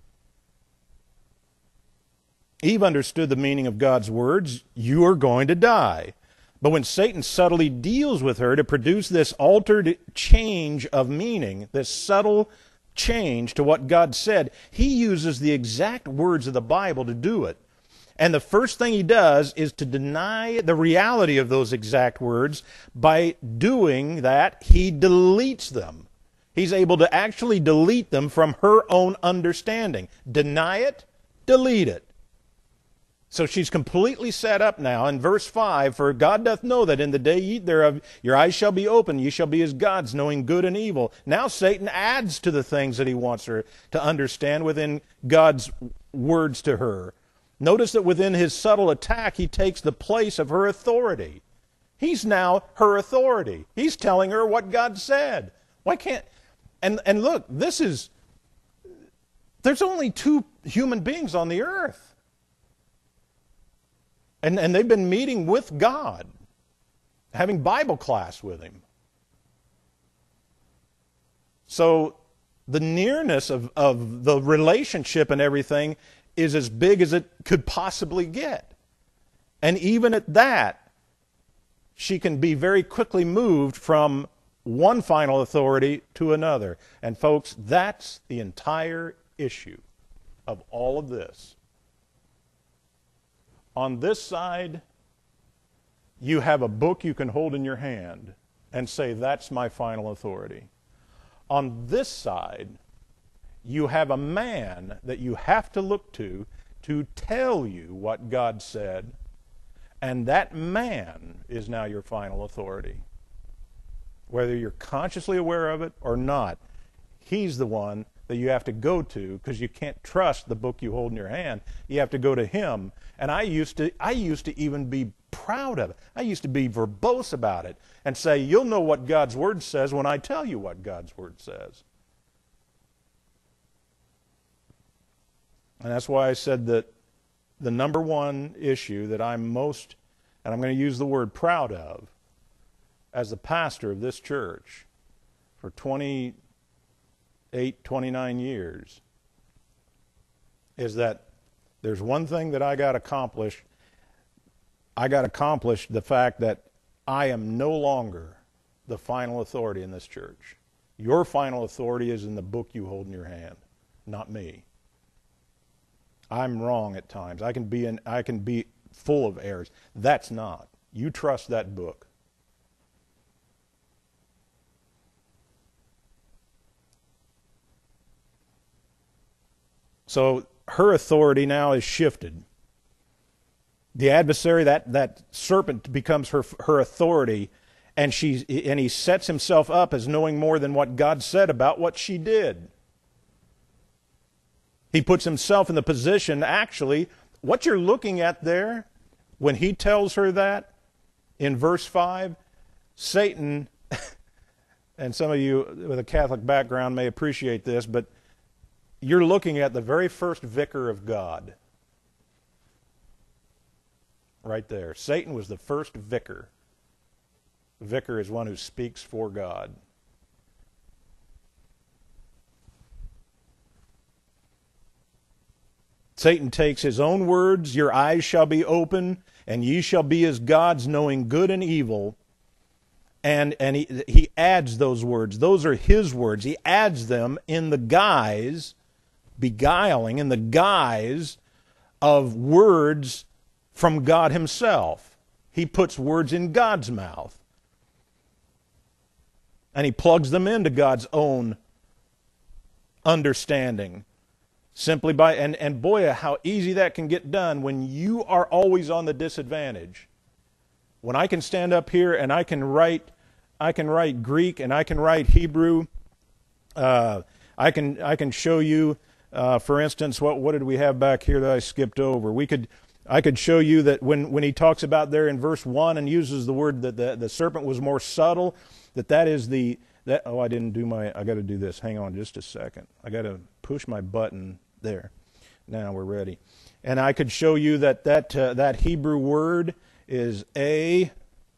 Eve understood the meaning of God's words, you are going to die. But when Satan subtly deals with her to produce this altered change of meaning, this subtle change to what God said, he uses the exact words of the Bible to do it. And the first thing he does is to deny the reality of those exact words. By doing that, he deletes them. He's able to actually delete them from her own understanding. Deny it, delete it. So she's completely set up now in verse five, for God doth know that in the day ye eat thereof, your eyes shall be opened, ye shall be as gods, knowing good and evil. Now Satan adds to the things that he wants her to understand within God's words to her. Notice that within his subtle attack, he takes the place of her authority. He's now her authority. He's telling her what God said. Why can't... And, and look, this is... There's only two human beings on the earth. And, and they've been meeting with God, having Bible class with him. So the nearness of, of the relationship and everything is as big as it could possibly get. And even at that, she can be very quickly moved from one final authority to another. And folks, that's the entire issue of all of this. On this side, you have a book you can hold in your hand and say, that's my final authority. On this side, you have a man that you have to look to to tell you what God said, and that man is now your final authority. Whether you're consciously aware of it or not, he's the one that you have to go to, because you can't trust the book you hold in your hand. You have to go to him. And I used to I used to even be proud of it. I used to be verbose about it and say, you'll know what God's Word says when I tell you what God's Word says. And that's why I said that the number one issue that I'm most, and I'm going to use the word proud of, as the pastor of this church for twenty-eight, twenty-nine years, is that there's one thing that I got accomplished. I got accomplished the fact that I am no longer the final authority in this church. Your final authority is in the book you hold in your hand, not me. I'm wrong at times. I can be in, I can be full of errors. That's not. You trust that book. So her authority now is shifted. The adversary, that, that serpent, becomes her her authority, and she and he sets himself up as knowing more than what God said about what she did. He puts himself in the position, actually, what you're looking at there, when he tells her that, in verse five, Satan, and some of you with a Catholic background may appreciate this, but you're looking at the very first vicar of God. Right there. Satan was the first vicar. Vicar is one who speaks for God. Satan takes his own words, your eyes shall be open, and ye shall be as gods, knowing good and evil. And, and he, he adds those words. Those are his words. He adds them in the guise, beguiling, in the guise of words from God himself. He puts words in God's mouth. And he plugs them into God's own understanding. Simply by, and, and boy, how easy that can get done when you are always on the disadvantage. When I can stand up here and I can write, I can write Greek and I can write Hebrew. Uh, I can I can show you, uh, for instance, what what did we have back here that I skipped over? We could I could show you that when when he talks about there in verse one and uses the word that the the serpent was more subtle, that that is the that oh I didn't do my I got to do this. Hang on just a second. I got to push my button there. Now we're ready. And I could show you that that uh, that Hebrew word is A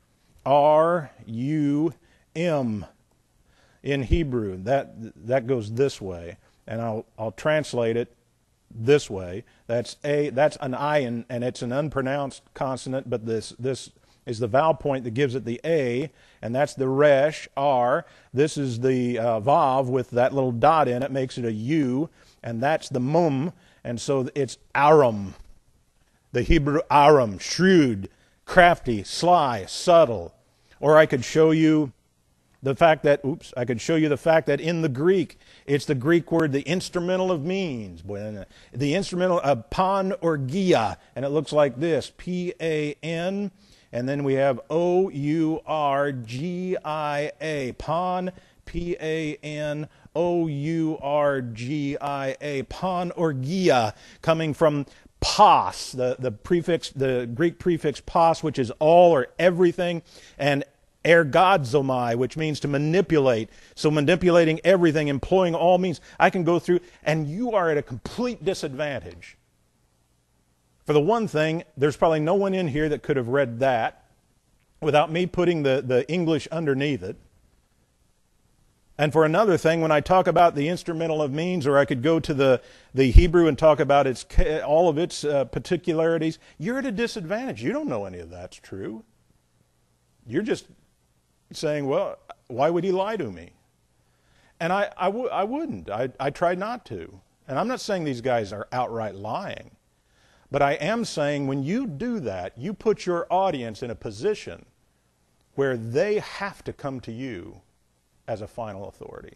R U M in Hebrew. That that goes this way, and I'll I'll translate it this way. That's a that's an ayin, and it's an unpronounced consonant, but this this is the vowel point that gives it the A, and that's the resh, R. This is the uh, vav with that little dot in it, makes it a U, and that's the mum, and so it's aram. The Hebrew aram, shrewd, crafty, sly, subtle. Or I could show you the fact that, oops, I could show you the fact that in the Greek, it's the Greek word, the instrumental of means. The instrumental of pan or gia, and it looks like this, P A N, and then we have O U R G I A, pan, P A N, O U R G I A, pan or gia, coming from pos, the, the prefix, the Greek prefix pos, which is all or everything, and ergodzomai, which means to manipulate. So manipulating everything, employing all means. I can go through, and you are at a complete disadvantage. For the one thing, there's probably no one in here that could have read that without me putting the, the English underneath it. And for another thing, when I talk about the instrumental of means, or I could go to the, the Hebrew and talk about its all of its uh, particularities, you're at a disadvantage. You don't know any of that's true. You're just saying, well, why would he lie to me? And I, I, w- I wouldn't. I, I tried not to. And I'm not saying these guys are outright lying. But I am saying when you do that, you put your audience in a position where they have to come to you as a final authority.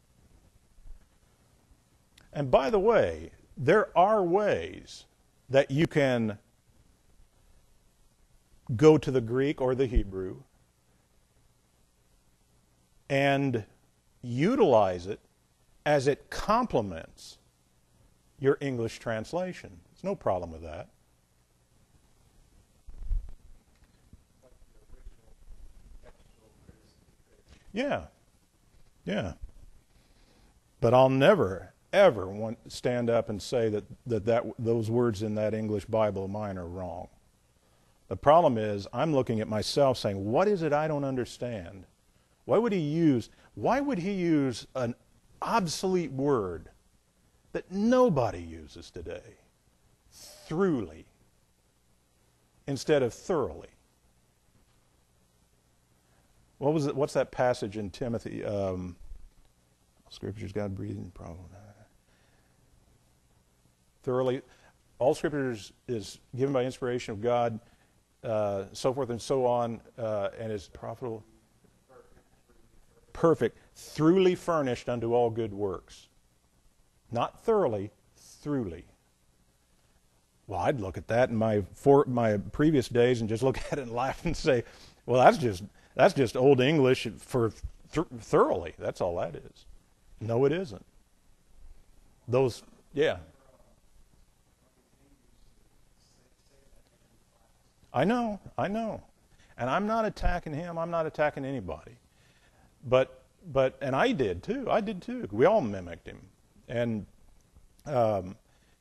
And by the way, there are ways that you can go to the Greek or the Hebrew and utilize it as it complements your English translation. There's no problem with that. Yeah. Yeah. But I'll never, ever want to stand up and say that, that, that those words in that English Bible of mine are wrong. The problem is I'm looking at myself saying, what is it I don't understand? Why would he use, why would he use an obsolete word that nobody uses today? Throughly, instead of thoroughly. What was it? What's that passage in Timothy? Um, Scripture's God breathing problem. Thoroughly, all Scripture is, is given by inspiration of God, uh, so forth and so on, uh, and is profitable, perfect, throughly furnished unto all good works. Not thoroughly, throughly. Well, I'd look at that in my for, my previous days and just look at it and laugh and say, well, that's just that's just old English for th- thoroughly. That's all that is. No, it isn't. Those, yeah. I know, I know. And I'm not attacking him. I'm not attacking anybody. But, but, and I did too. I did too. We all mimicked him. And, um,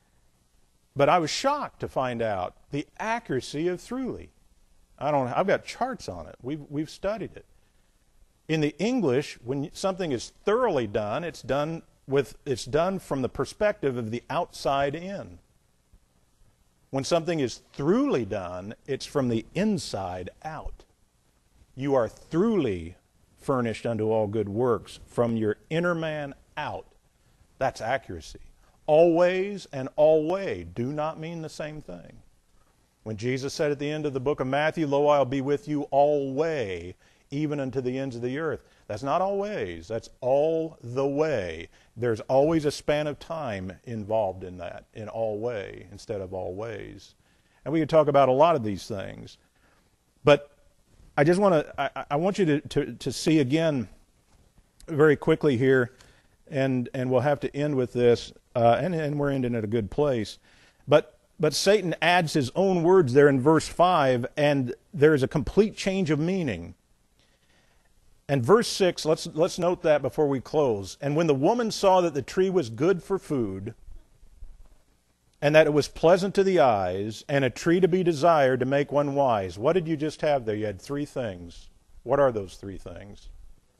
but I was shocked to find out the accuracy of throughly. I don't, I've got charts on it. We've, we've studied it. In the English, when something is thoroughly done, it's done with, it's done from the perspective of the outside in. When something is throughly done, it's from the inside out. You are throughly furnished unto all good works, from your inner man out. That's accuracy. Always and alway do not mean the same thing. When Jesus said at the end of the book of Matthew, lo, I'll be with you alway, even unto the ends of the earth. That's not always. That's all the way. There's always a span of time involved in that, in alway instead of always. And we could talk about a lot of these things. But I just want to, I, I want you to, to, to see again very quickly here, and, and we'll have to end with this, uh, and, and we're ending at a good place. But But Satan adds his own words there in verse five, and there is a complete change of meaning. And verse six, let's, let's note that before we close. And when the woman saw that the tree was good for food, and that it was pleasant to the eyes, and a tree to be desired to make one wise. What did you just have there? You had three things. What are those three things?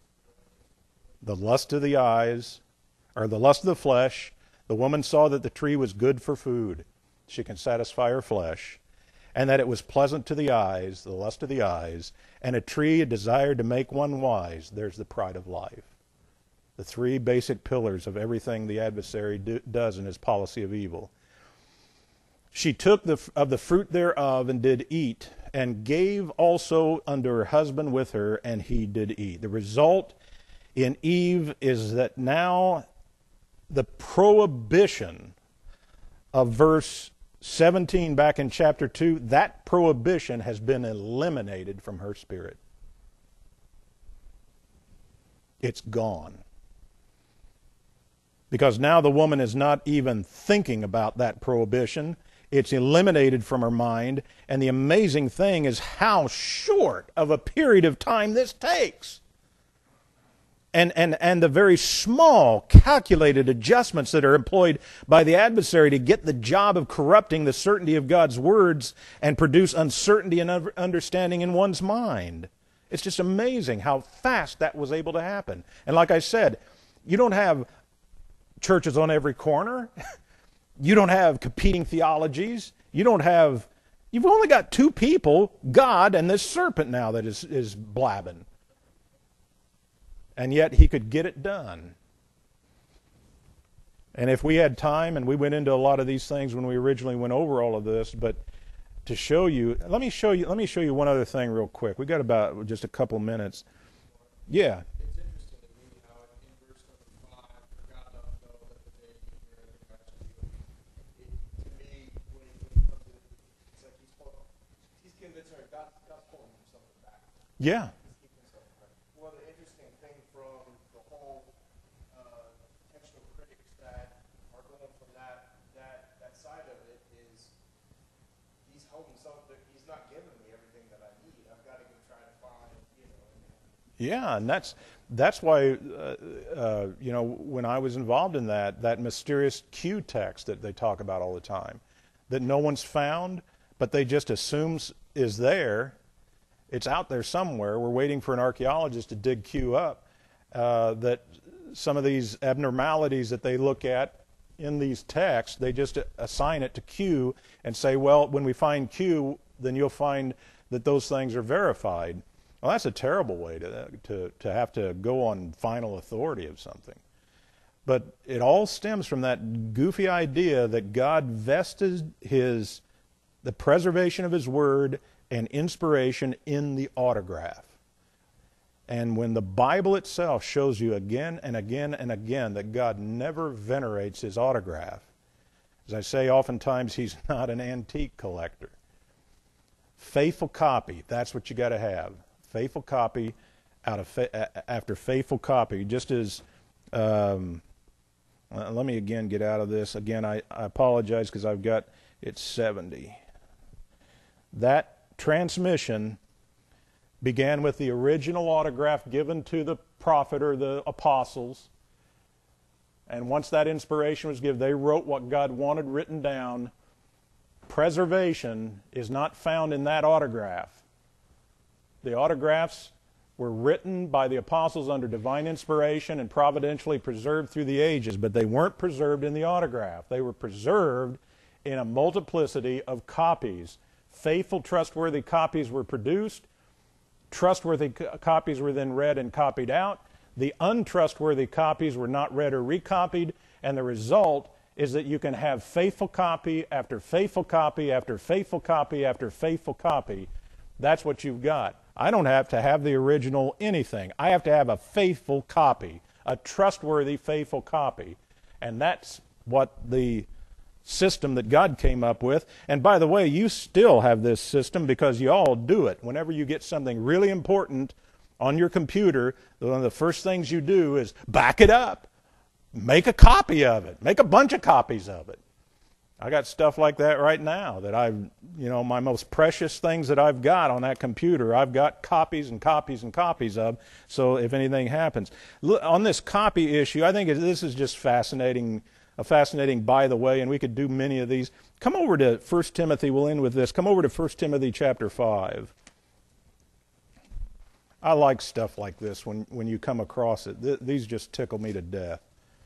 The lust of the eyes, or the lust of the flesh. The woman saw that the tree was good for food. She can satisfy her flesh, and that it was pleasant to the eyes, the lust of the eyes, and a tree desired to make one wise. There's the pride of life. The three basic pillars of everything the adversary do, does in his policy of evil. She took the, of the fruit thereof and did eat, and gave also unto her husband with her, and he did eat. The result in Eve is that now the prohibition of verse seventeen back in chapter two, that prohibition has been eliminated from her spirit. It's gone. Because now the woman is not even thinking about that prohibition. It's eliminated from her mind. And the amazing thing is how short of a period of time this takes. And, and, and the very small, calculated adjustments that are employed by the adversary to get the job of corrupting the certainty of God's words and produce uncertainty and understanding in one's mind. It's just amazing how fast that was able to happen. And like I said, you don't have churches on every corner. You don't have competing theologies. You don't have, you've only got two people, God and this serpent now that is, is blabbing. And yet he could get it done. And if we had time, and we went into a lot of these things when we originally went over all of this, but to show you, let me show you, let me show you one other thing real quick. We've got about just a couple minutes. Yeah. It's interesting to me how in verse number five, for God doth know that the day you hear every righteous you. To me, when he, when he comes to it, it's like he's, pulling, he's convinced her God, God's pulling him something back. Yeah. He's keeping something back. One of the interesting things from the whole uh, textual critics that are going from that, that, that side of it is he's holding something, he's not giving me everything that I need. I've got to go try to find, you know. Yeah, and that's that's why, uh, uh, you know, when I was involved in that, that mysterious Q text that they talk about all the time, that no one's found, but they just assumes is there. It's out there somewhere. We're waiting for an archaeologist to dig Q up. Uh, that some of these abnormalities that they look at in these texts, they just assign it to Q and say, well, when we find Q, then you'll find that those things are verified. Well, that's a terrible way to, to, to have to go on final authority of something. But it all stems from that goofy idea that God vested his, the preservation of his word and inspiration in the autograph. And when the Bible itself shows you again and again and again that God never venerates his autograph, as I say, oftentimes he's not an antique collector. Faithful copy, that's what you got to have. Faithful copy out of fa- after faithful copy. Just as, um, uh, let me again get out of this. Again, I, I apologize because I've got, it's seventy. That transmission began with the original autograph given to the prophet or the apostles. And once that inspiration was given, they wrote what God wanted written down. Preservation is not found in that autograph. The autographs were written by the apostles under divine inspiration and providentially preserved through the ages, but they weren't preserved in the autograph. They were preserved in a multiplicity of copies. Faithful, trustworthy copies were produced. Trustworthy co- copies were then read and copied out. The untrustworthy copies were not read or recopied, and the result is that you can have faithful copy after faithful copy after faithful copy after faithful copy. That's what you've got. I don't have to have the original anything. I have to have a faithful copy, a trustworthy, faithful copy. And that's what the system that God came up with. And by the way, you still have this system because you all do it. Whenever you get something really important on your computer, one of the first things you do is back it up. Make a copy of it. Make a bunch of copies of it. I got stuff like that right now that I've, you know, my most precious things that I've got on that computer, I've got copies and copies and copies of, so if anything happens. Look, on this copy issue, I think this is just fascinating, a fascinating by the way, and we could do many of these. Come over to First Timothy, we'll end with this. Come over to First Timothy chapter five. I like stuff like this when, when you come across it. Th- these just tickle me to death.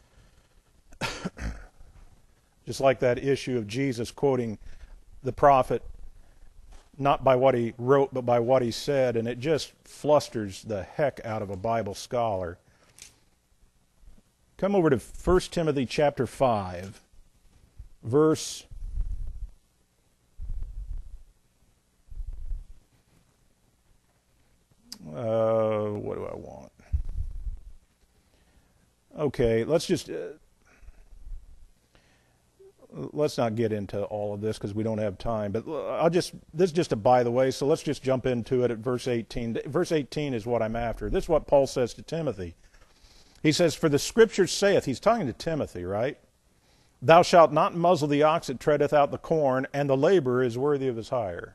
Just like that issue of Jesus quoting the prophet, not by what he wrote, but by what he said, and it just flusters the heck out of a Bible scholar. Come over to First Timothy chapter five, verse uh, what do I want? Okay, let's just... Uh, Let's not get into all of this because we don't have time. But I'll just, this is just a by the way, so let's just jump into it at verse eighteen. Verse eighteen is what I'm after. This is what Paul says to Timothy. He says, for the scripture saith, he's talking to Timothy, right? Thou shalt not muzzle the ox that treadeth out the corn, and the laborer is worthy of his hire.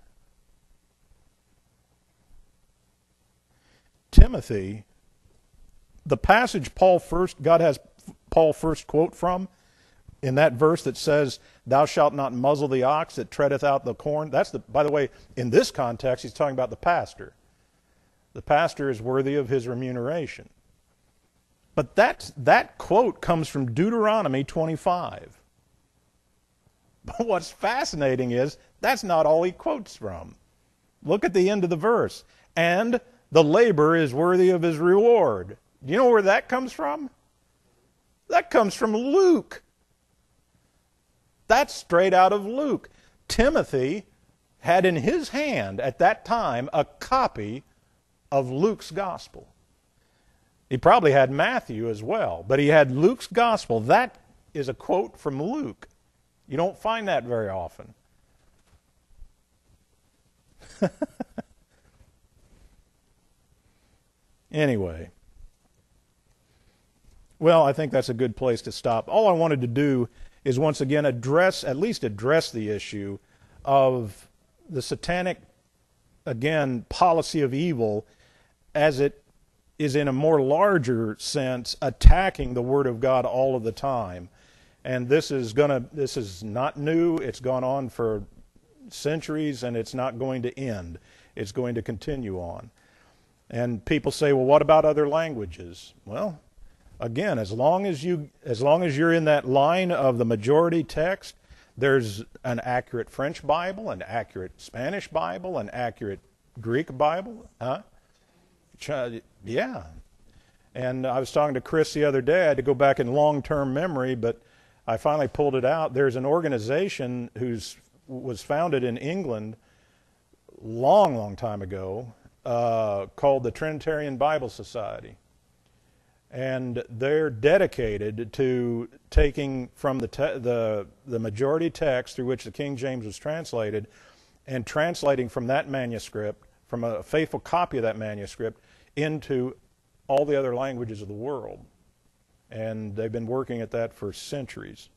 Timothy, the passage Paul first, God has Paul first quote from, in that verse that says, thou shalt not muzzle the ox that treadeth out the corn. That's the, by the way, in this context, he's talking about the pastor. The pastor is worthy of his remuneration. But that's, that quote comes from Deuteronomy twenty-five. But what's fascinating is that's not all he quotes from. Look at the end of the verse. And the laborer is worthy of his reward. Do you know where that comes from? That comes from Luke. That's straight out of Luke. Timothy had in his hand at that time a copy of Luke's gospel. He probably had Matthew as well, but he had Luke's gospel. That is a quote from Luke. You don't find that very often. Anyway. Well, I think that's a good place to stop. All I wanted to do is once again address, at least address the issue of the satanic, again, policy of evil as it is in a more larger sense attacking the Word of God all of the time. And this is gonna this is not new. It's gone on for centuries, and it's not going to end. It's going to continue on. And people say, well, what about other languages? Well, again, as long as you as long as you're in that line of the majority text, there's an accurate French Bible, an accurate Spanish Bible, an accurate Greek Bible. Huh? Yeah. And I was talking to Chris the other day. I had to go back in long-term memory, but I finally pulled it out. There's an organization who's was founded in England long, long time ago uh, called the Trinitarian Bible Society. And they're dedicated to taking from the, te- the, the majority text through which the King James was translated and translating from that manuscript, from a faithful copy of that manuscript, into all the other languages of the world. And they've been working at that for centuries.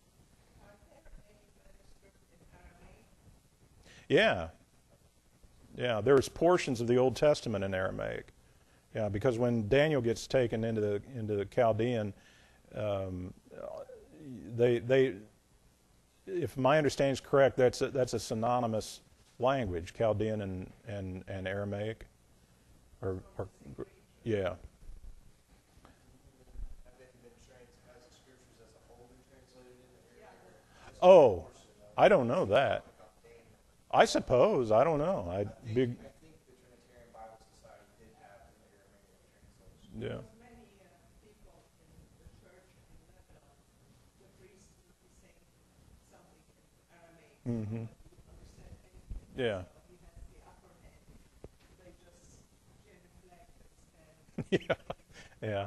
Yeah. Yeah, there's portions of the Old Testament in Aramaic. Yeah, because when Daniel gets taken into the into the Chaldean, um, they they, if my understanding is correct, that's a, that's a synonymous language, Chaldean and and, and Aramaic, or, or yeah. Oh, I don't know that. I suppose I don't know. I big. Yeah. Mm-hmm. Yeah. Yeah. Yeah.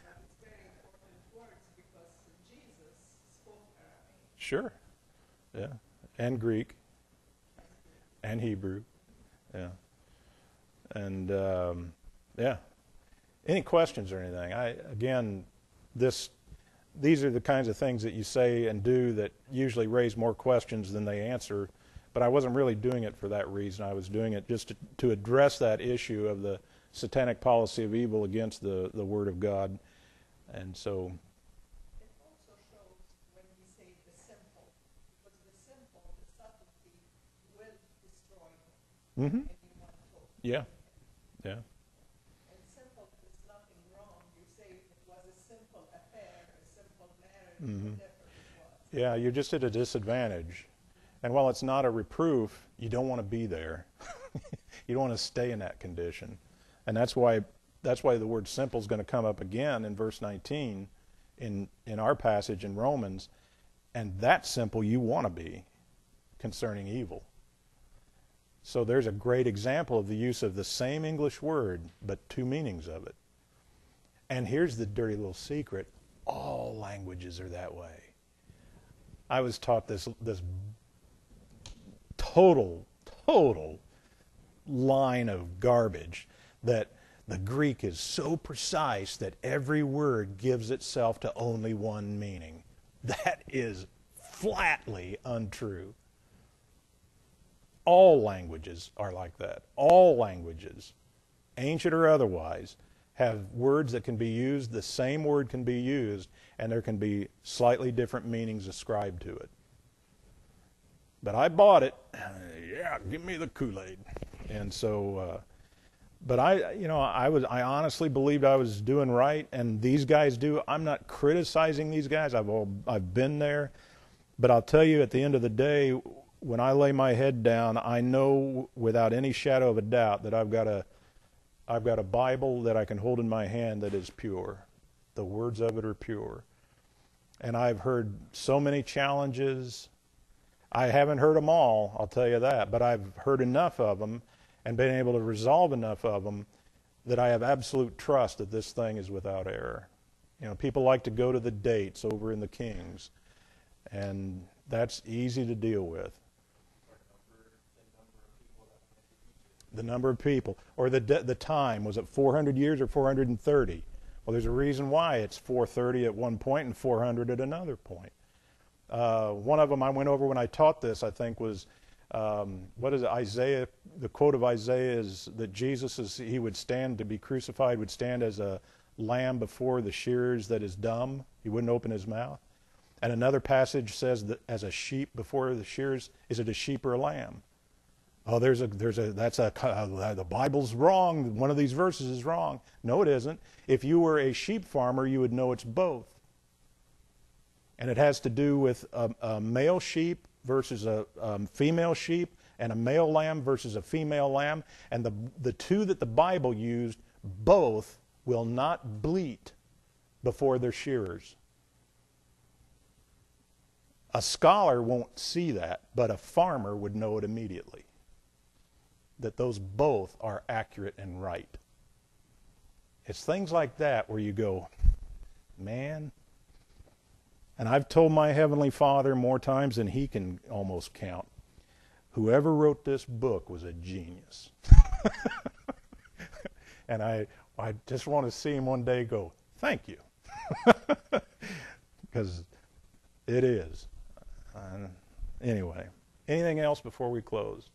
Sure. Yeah. And Greek. And Hebrew. Yeah. And um, yeah. Any questions or anything? I again, this, these are the kinds of things that you say and do that usually raise more questions than they answer. But I wasn't really doing it for that reason. I was doing it just to, to address that issue of the satanic policy of evil against the, the Word of God. And so. It also shows when we say the simple, because the simple, the subtlety will destroy Mm-hmm. anyone told. Yeah. Yeah. Mm-hmm. Yeah, you're just at a disadvantage. And while it's not a reproof, you don't want to be there. You don't want to stay in that condition. And that's why that's why the word simple is going to come up again in verse nineteen in, in our passage in Romans. And that's simple you want to be concerning evil. So there's a great example of the use of the same English word, but two meanings of it. And here's the dirty little secret. All languages are that way. I was taught this this total, total line of garbage that the Greek is so precise that every word gives itself to only one meaning. That is flatly untrue. All languages are like that. All languages, ancient or otherwise, have words that can be used, the same word can be used, and there can be slightly different meanings ascribed to it. But I bought it. Yeah, give me the Kool-Aid. And so uh, but I, you know, I was, I honestly believed I was doing right, and these guys do. I'm not criticizing these guys. I've all, I've been there, but I'll tell you, at the end of the day, when I lay my head down, I know without any shadow of a doubt that I've got a, I've got a Bible that I can hold in my hand that is pure. The words of it are pure, and I've heard so many challenges. I haven't heard them all, I'll tell you that, but I've heard enough of them and been able to resolve enough of them that I have absolute trust that this thing is without error. You know, people like to go to the dates over in the Kings, and that's easy to deal with. The number of people, or the the time, was it four hundred years or four hundred thirty? Well, there's a reason why it's four thirty at one point and four hundred at another point. Uh, one of them I went over when I taught this, I think, was, um, what is it, Isaiah, the quote of Isaiah is that Jesus, is he would stand to be crucified, would stand as a lamb before the shearers that is dumb. He wouldn't open his mouth. And another passage says that as a sheep before the shearers, is it a sheep or a lamb? Oh, there's a, there's a, that's a, uh, the Bible's wrong. One of these verses is wrong. No, it isn't. If you were a sheep farmer, you would know it's both. And it has to do with a, a male sheep versus a um, female sheep, and a male lamb versus a female lamb. And the, the two that the Bible used, both will not bleat before their shearers. A scholar won't see that, but a farmer would know it immediately, that those both are accurate and right. It's things like that where you go, man. And I've told my Heavenly Father more times than he can almost count, whoever wrote this book was a genius. And I, I just want to see him one day go, thank you. Because it is. Uh, anyway, anything else before we close?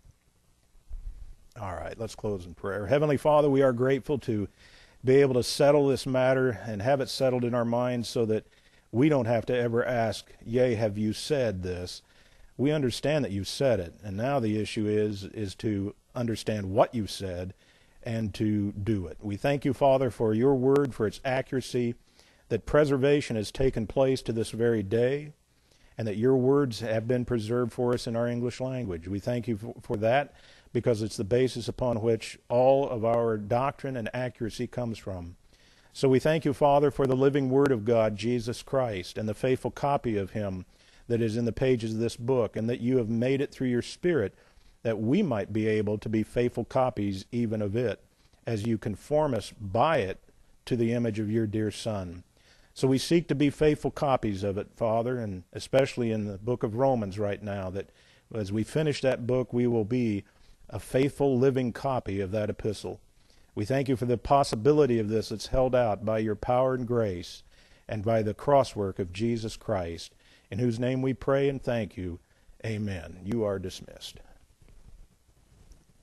All right, let's close in prayer. Heavenly Father, we are grateful to be able to settle this matter and have it settled in our minds so that we don't have to ever ask, yea, have you said this? We understand that you've said it, and now the issue is, is to understand what you said and to do it. We thank you, Father, for your word, for its accuracy, that preservation has taken place to this very day, and that your words have been preserved for us in our English language. We thank you for, for that, because it's the basis upon which all of our doctrine and accuracy comes from. So we thank you, Father, for the living Word of God, Jesus Christ, and the faithful copy of him that is in the pages of this book, and that you have made it through your Spirit that we might be able to be faithful copies even of it, as you conform us by it to the image of your dear Son. So we seek to be faithful copies of it, Father, and especially in the book of Romans right now, that as we finish that book, we will be a faithful living copy of that epistle. We thank you for the possibility of this that's held out by your power and grace and by the crosswork of Jesus Christ, in whose name we pray and thank you. Amen. You are dismissed.